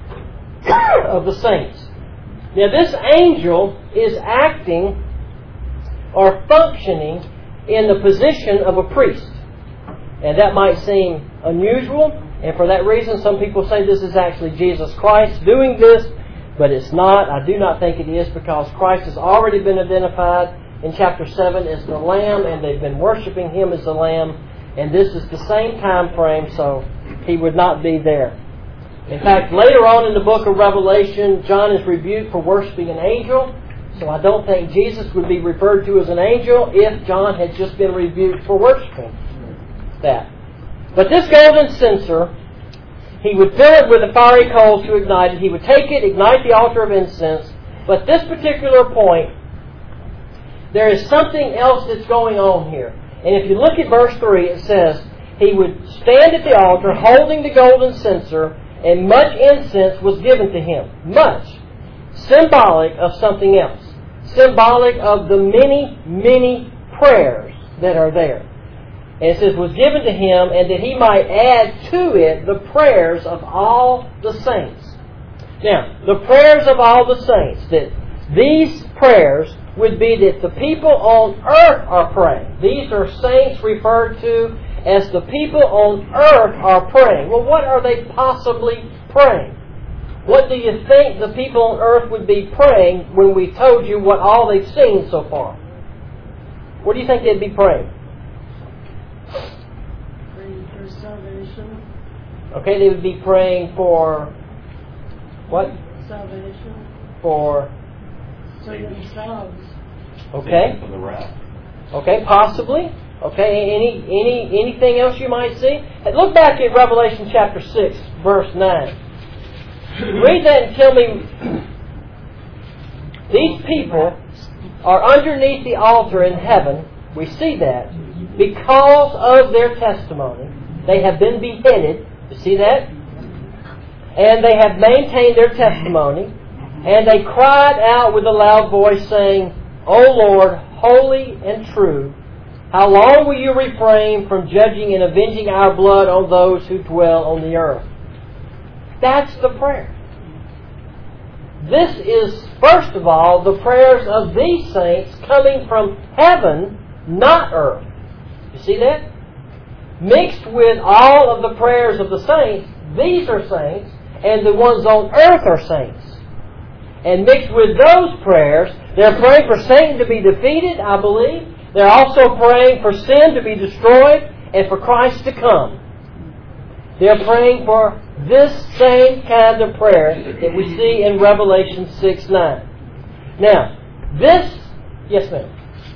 of the saints. Now, this angel is acting or functioning in the position of a priest. And that might seem unusual, and for that reason some people say this is actually Jesus Christ doing this, but it's not. I do not think it is, because Christ has already been identified in chapter 7 as the Lamb, and they've been worshiping Him as the Lamb, and this is the same time frame, so He would not be there. In fact, later on in the book of Revelation, John is rebuked for worshiping an angel, so I don't think Jesus would be referred to as an angel if John had just been rebuked for worshiping that. But this golden censer, he would fill it with the fiery coals to ignite it. He would take it, ignite the altar of incense. But this particular point, there is something else that's going on here. And if you look at verse 3, it says, he would stand at the altar holding the golden censer, and much incense was given to him. Much. Symbolic of something else. Symbolic of the many, many prayers that are there. And it says, was given to him, and that he might add to it the prayers of all the saints. Now, the prayers of all the saints, that these prayers would be that the people on earth are praying. These are saints referred to as the people on earth are praying. Well, what are they possibly praying? What do you think the people on earth would be praying when we told you what all they've seen so far? What do you think they'd be praying? Praying for salvation. Okay, they would be praying for what? Salvation. For themselves. Okay. For the wrath. Okay, possibly. Okay, anything else you might see? Look back at Revelation chapter 6, verse 9. Read that and tell me, these people are underneath the altar in heaven. We see that. Because of their testimony. They have been beheaded. You see that? And they have maintained their testimony. And they cried out with a loud voice, saying, O Lord, holy and true, how long will you refrain from judging and avenging our blood on those who dwell on the earth? That's the prayer. This is, first of all, the prayers of these saints coming from heaven, not earth. You see that? Mixed with all of the prayers of the saints, these are saints, and the ones on earth are saints. And mixed with those prayers, they're praying for Satan to be defeated, I believe. They're also praying for sin to be destroyed and for Christ to come. They're praying for this same kind of prayer that we see in Revelation 6:9. Now, this... Yes, ma'am.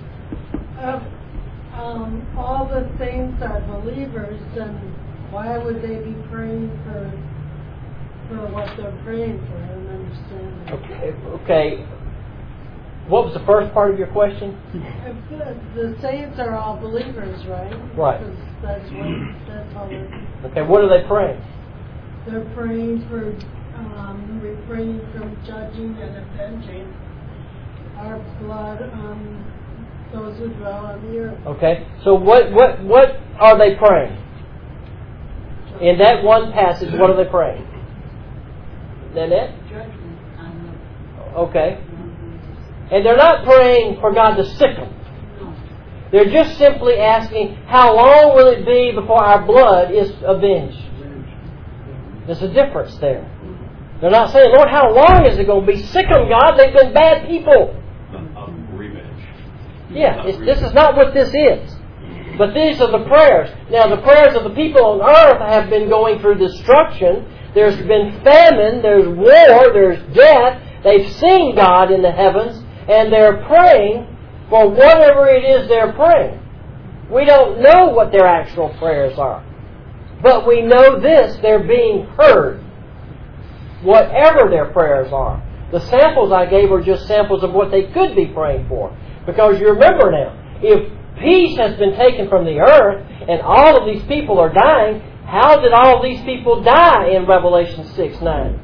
All the saints are believers, then why would they be praying for what they're praying for? I don't understand. Okay. What was the first part of your question? The saints are all believers, right? Right. Because that's all they're... Okay, what are they praying? They're praying for refraining from judging and avenging our blood on those who dwell on the earth. Okay, so what are they praying? In that one passage, what are they praying? Nanette? Judgment on the... Okay. And they're not praying for God to sick them. They're just simply asking, how long will it be before our blood is avenged? There's a difference there. They're not saying, Lord, how long is it going to be? Sick them, God. They've been bad people. Revenge. Yeah, this is not what this is. But these are the prayers. Now, the prayers of the people on earth have been going through destruction. There's been famine. There's war. There's death. They've seen God in the heavens. And they're praying for whatever it is they're praying. We don't know what their actual prayers are. But we know this, they're being heard. Whatever their prayers are. The samples I gave were just samples of what they could be praying for. Because you remember now, if peace has been taken from the earth and all of these people are dying, how did all these people die in Revelation 6:9?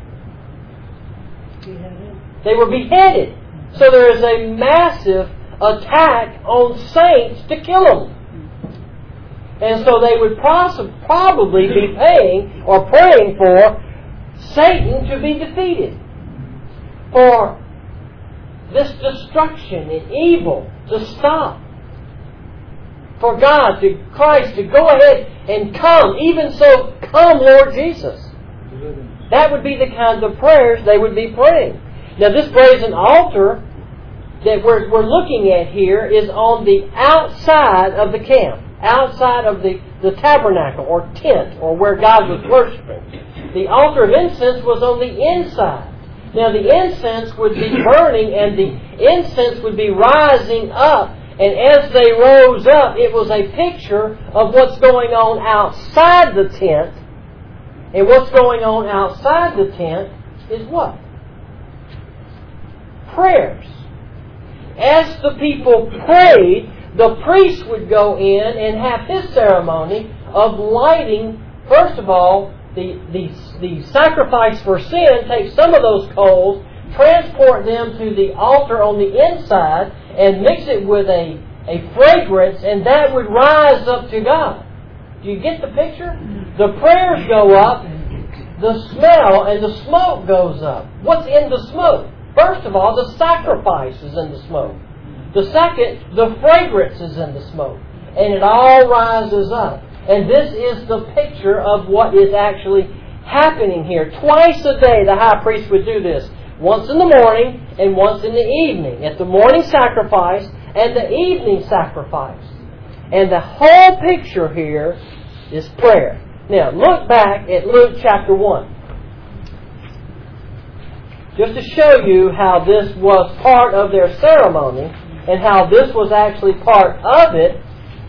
They were beheaded. So there is a massive attack on saints to kill them. And so they would probably be paying or praying for Satan to be defeated. For this destruction and evil to stop. For Christ to go ahead and come. Even so, come Lord Jesus. That would be the kind of prayers they would be praying. Now this brazen altar that we're looking at here is on the outside of the camp. Outside of the tabernacle or tent or where God was worshiping. The altar of incense was on the inside. Now the incense would be burning and the incense would be rising up. And as they rose up, it was a picture of what's going on outside the tent. And what's going on outside the tent is what? Prayers. As the people prayed, the priest would go in and have his ceremony of lighting, first of all, the sacrifice for sin, take some of those coals, transport them to the altar on the inside, and mix it with a a fragrance, and that would rise up to God. Do you get the picture? The prayers go up, the smell and the smoke goes up. What's in the smoke? First of all, the sacrifice is in the smoke. The second, the fragrance is in the smoke. And it all rises up. And this is the picture of what is actually happening here. Twice a day the high priest would do this. Once in the morning and once in the evening. At the morning sacrifice and the evening sacrifice. And the whole picture here is prayer. Now, look back at Luke chapter 1. Just to show you how this was part of their ceremony and how this was actually part of it.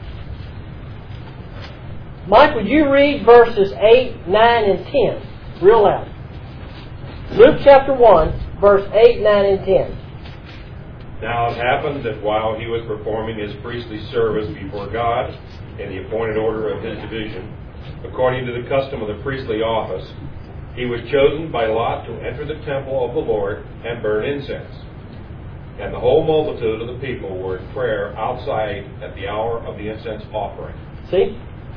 Mike, would you read verses 8, 9, and 10 real loud? Luke chapter 1, verse 8, 9, and 10. Now it happened that while he was performing his priestly service before God in the appointed order of his division, according to the custom of the priestly office, he was chosen by lot to enter the temple of the Lord and burn incense. And the whole multitude of the people were in prayer outside at the hour of the incense offering. See?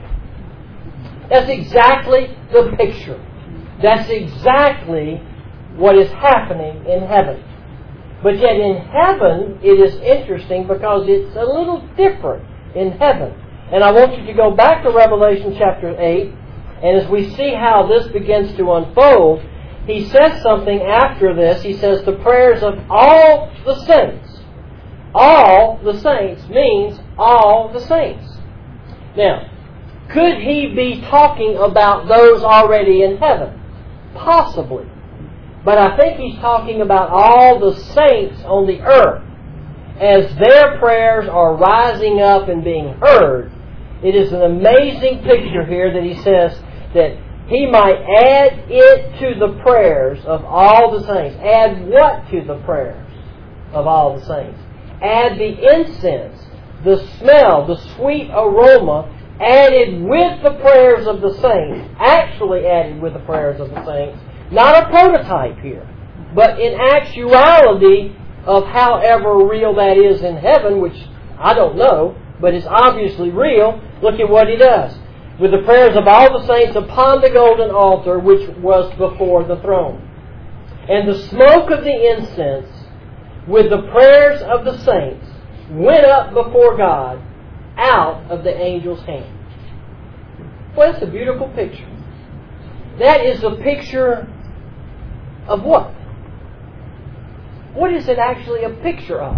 That's exactly the picture. That's exactly what is happening in heaven. But yet in heaven, it is interesting because it's a little different in heaven. And I want you to go back to Revelation chapter 8, and as we see how this begins to unfold, he says something after this. He says, the prayers of all the saints. All the saints means all the saints. Now, could he be talking about those already in heaven? Possibly. But I think he's talking about all the saints on the earth. As their prayers are rising up and being heard, it is an amazing picture here that he says that he might add it to the prayers of all the saints. Add what to the prayers of all the saints? Add the incense, the smell, the sweet aroma, added with the prayers of the saints. Actually added with the prayers of the saints. Not a prototype here, but in actuality of however real that is in heaven, which I don't know, but it's obviously real. Look at what he does. With the prayers of all the saints upon the golden altar which was before the throne. And the smoke of the incense with the prayers of the saints went up before God out of the angel's hand. Well, that's a beautiful picture. That is a picture of what? What is it actually a picture of?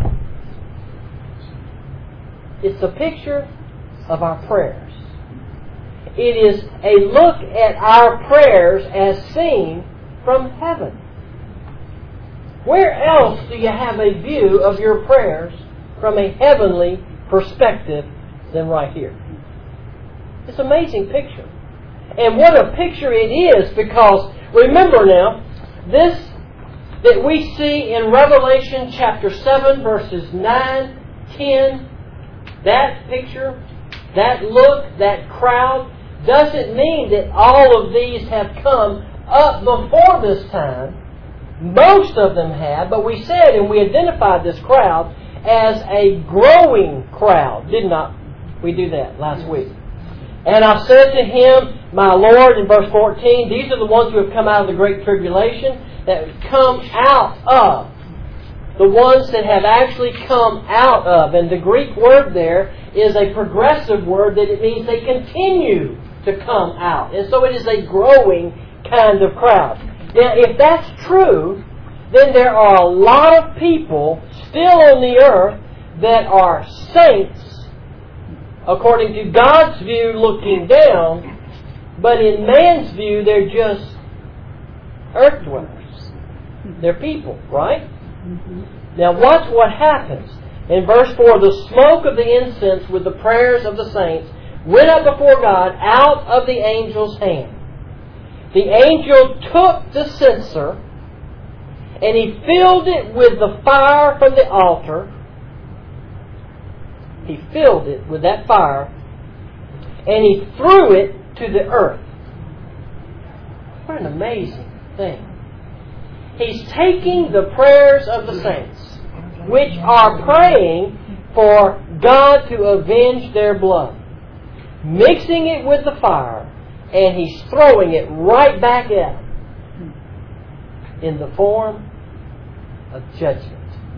It's a picture of our prayers. It is a look at our prayers as seen from heaven. Where else do you have a view of your prayers from a heavenly perspective than right here? It's an amazing picture. And what a picture it is, because remember now, this that we see in Revelation chapter 7 verses 9, 10, that picture, that look, that crowd, doesn't mean that all of these have come up before this time. Most of them have, but we said and we identified this crowd as a growing crowd. Did not we do that last week? And I said to him, my Lord, in verse 14, these are the ones who have come out of the great tribulation, that come out of. The ones that have actually come out of. And the Greek word there is a progressive word that it means they continue to come out. And so it is a growing kind of crowd. Now, if that's true, then there are a lot of people still on the earth that are saints, according to God's view looking down, but in man's view they're just earth dwellers. They're people, right? Now watch what happens. In verse 4, the smoke of the incense with the prayers of the saints went up before God out of the angel's hand. The angel took the censer and he filled it with the fire from the altar. He filled it with that fire and he threw it to the earth. What an amazing thing. He's taking the prayers of the saints, which are praying for God to avenge their blood, mixing it with the fire, and He's throwing it right back at them in the form of judgment.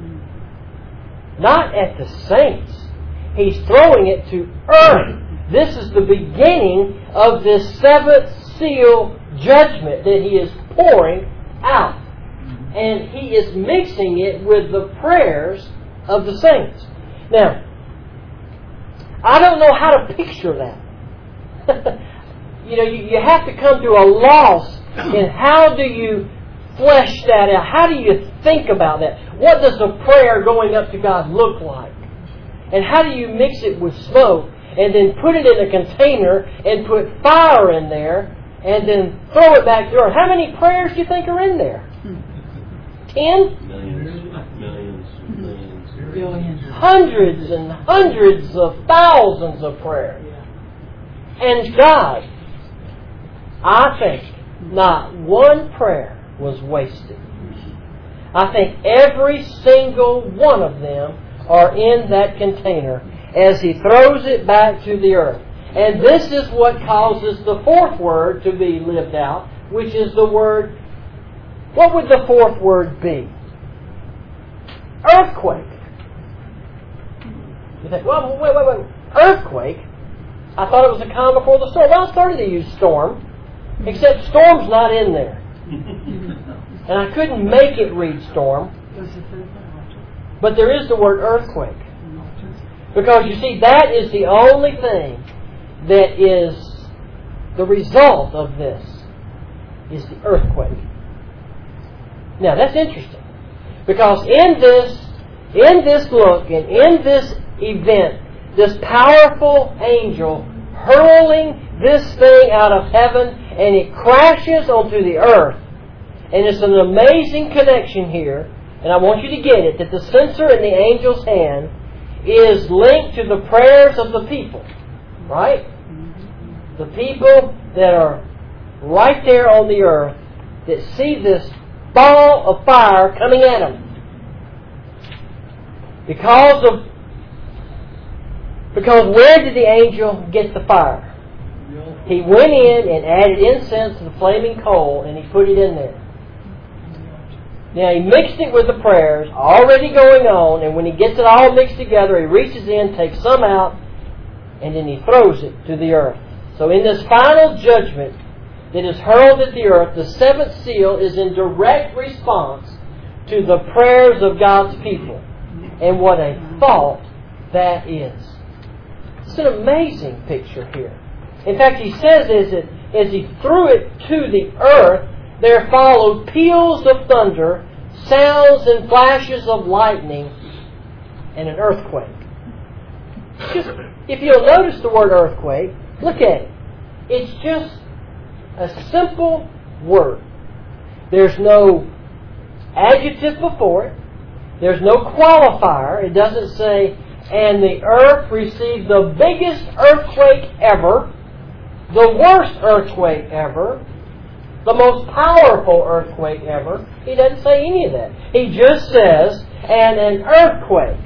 Not at the saints. He's throwing it to earth. This is the beginning of this seventh seal judgment that He is pouring out. And He is mixing it with the prayers of the saints. Now, I don't know how to picture that. You have to come to a loss in how do you flesh that out? How do you think about that? What does a prayer going up to God look like? And how do you mix it with smoke and then put it in a container and put fire in there and then throw it back to earth? How many prayers do you think are in there? 10? Billions. Hundreds and hundreds of thousands of prayers. And God, I think not one prayer was wasted. I think every single one of them are in that container as He throws it back to the earth. And this is what causes the fourth word to be lived out, which is the word, what would the fourth word be? Earthquake. You think, well, wait. Earthquake? I thought it was a calm before the storm. Well, I started to use storm, except storm's not in there. And I couldn't make it read storm. But there is the word earthquake. Because you see, that is the only thing that is the result of this, is the earthquake. Now, that's interesting. Because in this look and in this event, this powerful angel hurling this thing out of heaven, and it crashes onto the earth. And it's an amazing connection here, and I want you to get it, that the censer in the angel's hand is linked to the prayers of the people. Right? The people that are right there on the earth that see this ball of fire coming at them. Because where did the angel get the fire? He went in and added incense to the flaming coal, and he put it in there. Now he mixed it with the prayers already going on, and when he gets it all mixed together, he reaches in, takes some out, and then he throws it to the earth. So in this final judgment that is hurled at the earth, the seventh seal is in direct response to the prayers of God's people. And what a thought that is. It's an amazing picture here. In fact, he says as he threw it to the earth, there followed peals of thunder, sounds and flashes of lightning, and an earthquake. Just, if you'll notice the word earthquake, look at it. It's just a simple word. There's no adjective before it. There's no qualifier. It doesn't say, and the earth received the biggest earthquake ever, the worst earthquake ever, the most powerful earthquake ever. He doesn't say any of that. He just says, and an earthquake.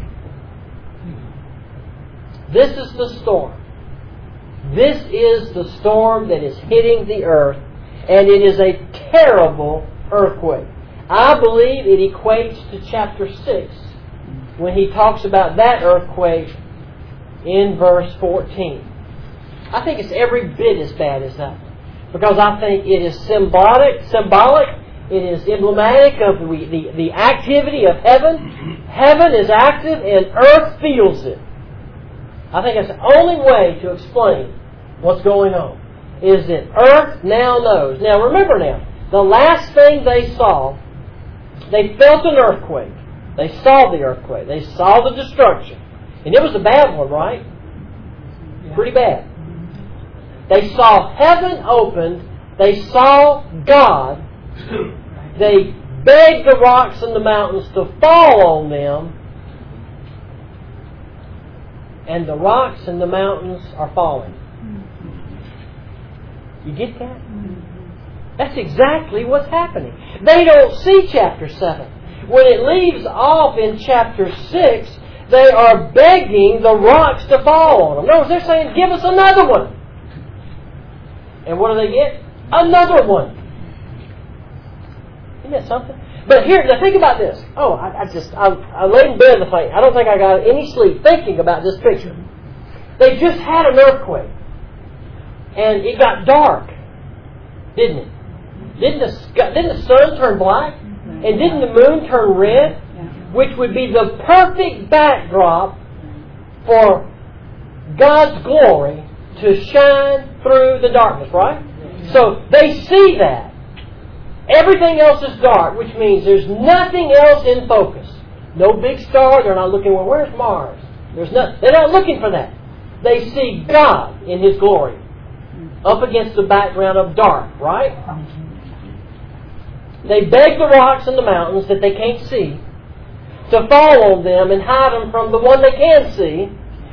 This is the storm. This is the storm that is hitting the earth, and it is a terrible earthquake. I believe it equates to chapter 6 when he talks about that earthquake in verse 14. I think it's every bit as bad as that one, because I think it is symbolic, it is emblematic of the activity of heaven. Heaven is active and earth feels it. I think that's the only way to explain what's going on, is that earth now knows. Now remember now, the last thing they saw, they felt an earthquake. They saw the earthquake. They saw the destruction. And it was a bad one, right? Pretty bad. They saw heaven opened. They saw God. They begged the rocks and the mountains to fall on them. And the rocks and the mountains are falling. You get that? That's exactly what's happening. They don't see chapter 7. When it leaves off in chapter 6, They are begging the rocks to fall on them. No, they're saying, give us another one. And what do they get? Another one. Isn't that something? But here, now think about this. Oh, I laid in bed last night. I don't think I got any sleep thinking about this picture. They just had an earthquake. And it got dark. Didn't it? Didn't the sun turn black? And didn't the moon turn red? Which would be the perfect backdrop for God's glory to shine through the darkness, right? So they see that. Everything else is dark, which means there's nothing else in focus. No big star. They're not looking, well, where's Mars? They're not looking for that. They see God in His glory up against the background of dark, right? They beg the rocks and the mountains that they can't see to fall on them and hide them from the one they can see.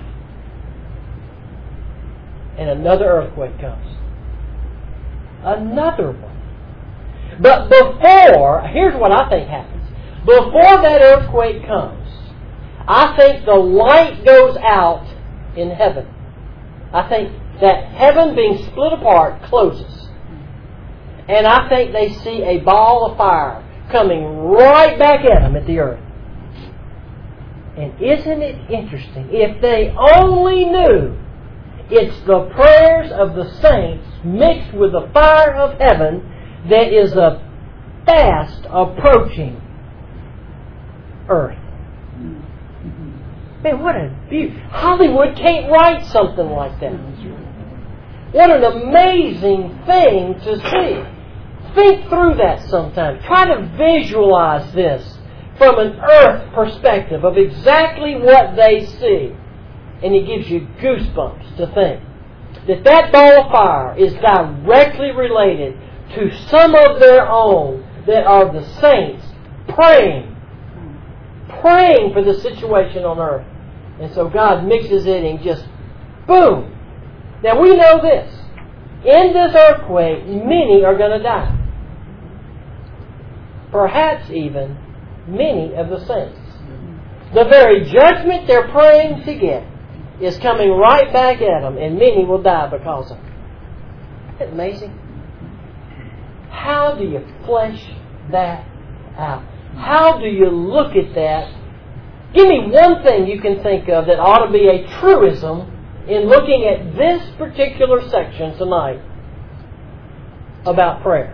And another earthquake comes. Another one. But before, here's what I think happens. Before that earthquake comes, I think the light goes out in heaven. I think that heaven being split apart closes. And I think they see a ball of fire coming right back at them at the earth. And isn't it interesting? If they only knew it's the prayers of the saints mixed with the fire of heaven that is a fast approaching earth. Man, what a beauty. Hollywood can't write something like that. What an amazing thing to see. Think through that sometime. Try to visualize this from an earth perspective of exactly what they see. And it gives you goosebumps to think that ball of fire is directly related to some of their own that are the saints praying for the situation on earth. And so God mixes it and just boom. Now we know this. In this earthquake, many are going to die. Perhaps even many of the saints. The very judgment they're praying to get is coming right back at them, and many will die because of it. Isn't that amazing? How do you flesh that out? How do you look at that? Give me one thing you can think of that ought to be a truism in looking at this particular section tonight about prayer.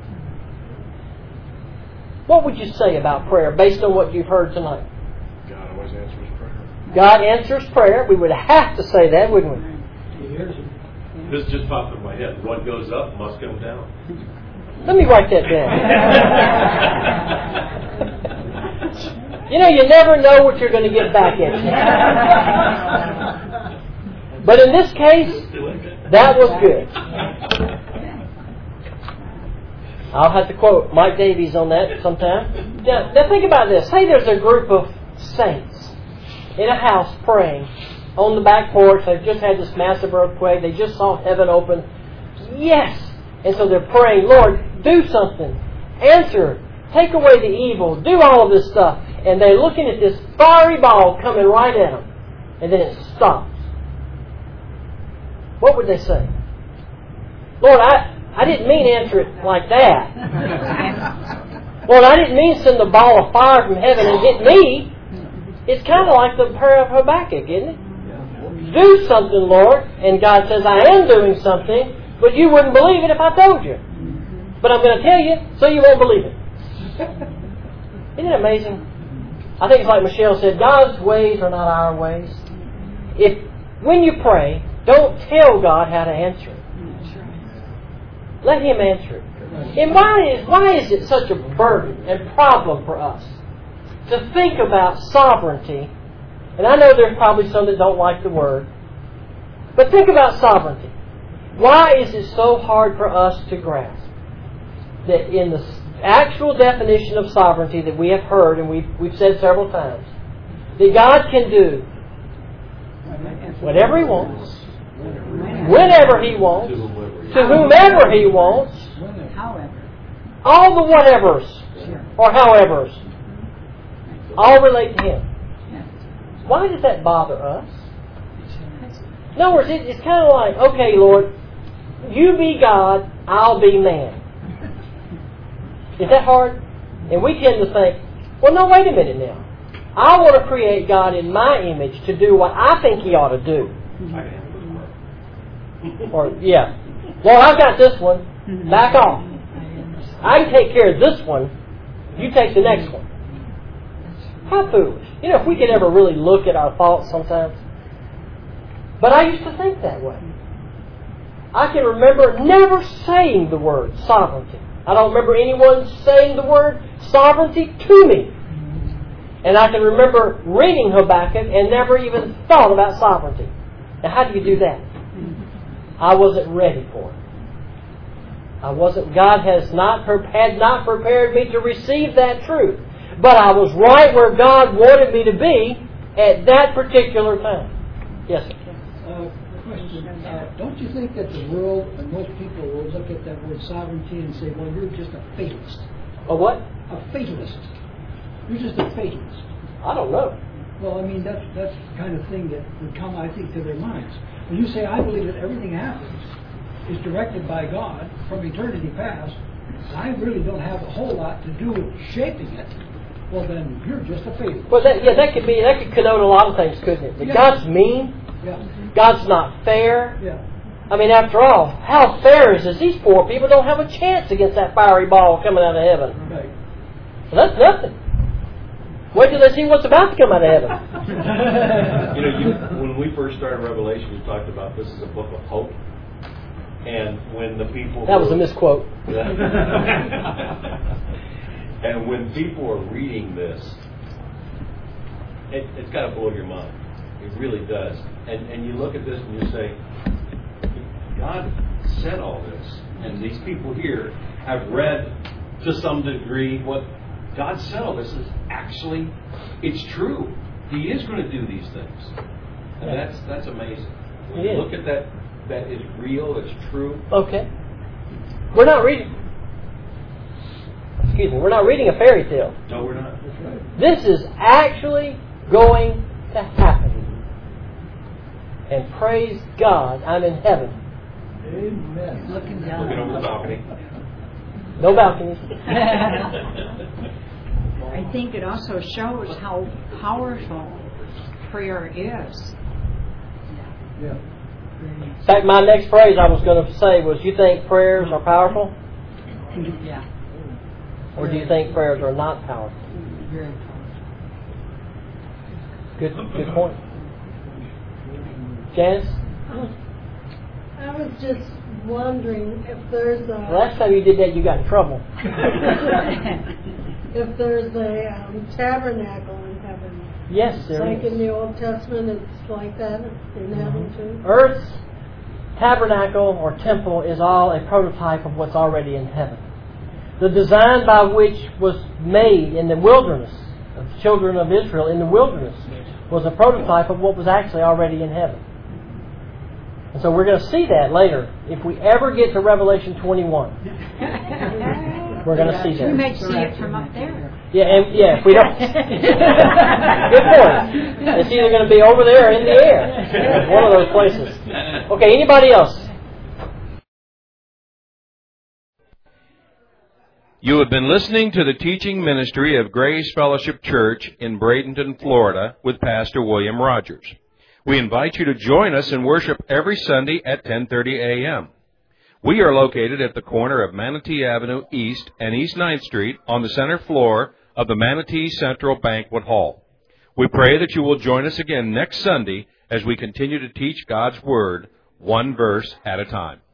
What would you say about prayer based on what you've heard tonight? God always answers prayer. God answers prayer. We would have to say that, wouldn't we? He hears it. This just popped in my head. What goes up must come down. Let me write that down. You know, you never know what you're going to get back at you. But in this case, that was good. I'll have to quote Mike Davies on that sometime. Now think about this. Say there's a group of saints in a house praying on the back porch. They've just had this massive earthquake. They just saw heaven open. Yes! And so they're praying, Lord, do something. Answer. Take away the evil. Do all of this stuff. And they're looking at this fiery ball coming right at them. And then it stops. What would they say? Lord, I didn't mean answer it like that. Lord, I didn't mean send the ball of fire from heaven and hit me. It's kind of like the prayer of Habakkuk, isn't it? Do something, Lord. And God says, I am doing something, but you wouldn't believe it if I told you. But I'm going to tell you, so you won't believe it. Isn't it amazing? I think it's like Michelle said, God's ways are not our ways. When you pray, don't tell God how to answer it. Let Him answer it. And why is it such a burden and problem for us to think about sovereignty? And I know there's probably some that don't like the word. But think about sovereignty. Why is it so hard for us to grasp that in the actual definition of sovereignty that we have heard and we've said several times, that God can do whatever He wants, whenever He wants, to whomever He wants, all the whatevers or howevers all relate to Him. Why does that bother us? In other words, it's kind of like, okay, Lord, you be God, I'll be man. Is that hard? And we tend to think, well, no, wait a minute now. I want to create God in my image to do what I think He ought to do. Or, yeah. Lord, I've got this one. Back off. I can take care of this one. You take the next one. How foolish. You know, if we could ever really look at our thoughts sometimes. But I used to think that way. I can remember never saying the word sovereignty. I don't remember anyone saying the word sovereignty to me. And I can remember reading Habakkuk and never even thought about sovereignty. Now, how do you do that? I wasn't ready for it. God had not prepared me to receive that truth. But I was right where God wanted me to be at that particular time. Yes, sir. Question. Don't you think that the world and most people will look at that word sovereignty and say, well, you're just a fatalist? A what? A fatalist. You're just a fatalist. I don't know. Well, I mean, that's the kind of thing that would come, I think, to their minds. When you say, I believe that everything happens is directed by God from eternity past, I really don't have a whole lot to do with shaping it, well, then you're just a fatalist. Well, that could connote a lot of things, couldn't it? That God's mean. Yeah. God's not fair. Yeah. I mean, after all, how fair is this? These poor people don't have a chance against that fiery ball coming out of heaven. Right. Well, that's nothing. Wait till they see what's about to come out of heaven. When we first started Revelation, we talked about this as a book of hope. And when the people... That was a misquote. And when people are reading this, it's got to blow your mind. It really does. And you look at this and you say, God said all this. And these people here have read to some degree what God said all this is actually, it's true. He is going to do these things. And that's amazing. When you look at that is real, it's true. Okay. We're not reading a fairy tale. No, we're not. This is actually going to happen. And praise God, I'm in heaven. Amen. Looking down. Looking over the balcony. No balconies. I think it also shows how powerful prayer is. Yeah. In fact, my next phrase I was going to say was, you think prayers are powerful? Yeah. Or do you think prayers are not powerful? Very powerful. Good point. Janice? I was just wondering if there's a... Last time you did that, you got in trouble. if there's a tabernacle in heaven. Yes, there like is. in the Old Testament, it's like that in heaven too. Earth's tabernacle or temple is all a prototype of what's already in heaven. The design by which was made in the wilderness, of the children of Israel in the wilderness, was a prototype of what was actually already in heaven. And so we're going to see that later. If we ever get to Revelation 21, we're going to see that. You may see it from up there. If we don't. Good point. It's either going to be over there or in the air. It's one of those places. Okay, anybody else? You have been listening to the teaching ministry of Grace Fellowship Church in Bradenton, Florida, with Pastor William Rogers. We invite you to join us in worship every Sunday at 10:30 a.m. We are located at the corner of Manatee Avenue East and East 9th Street on the center floor of the Manatee Central Banquet Hall. We pray that you will join us again next Sunday as we continue to teach God's Word one verse at a time.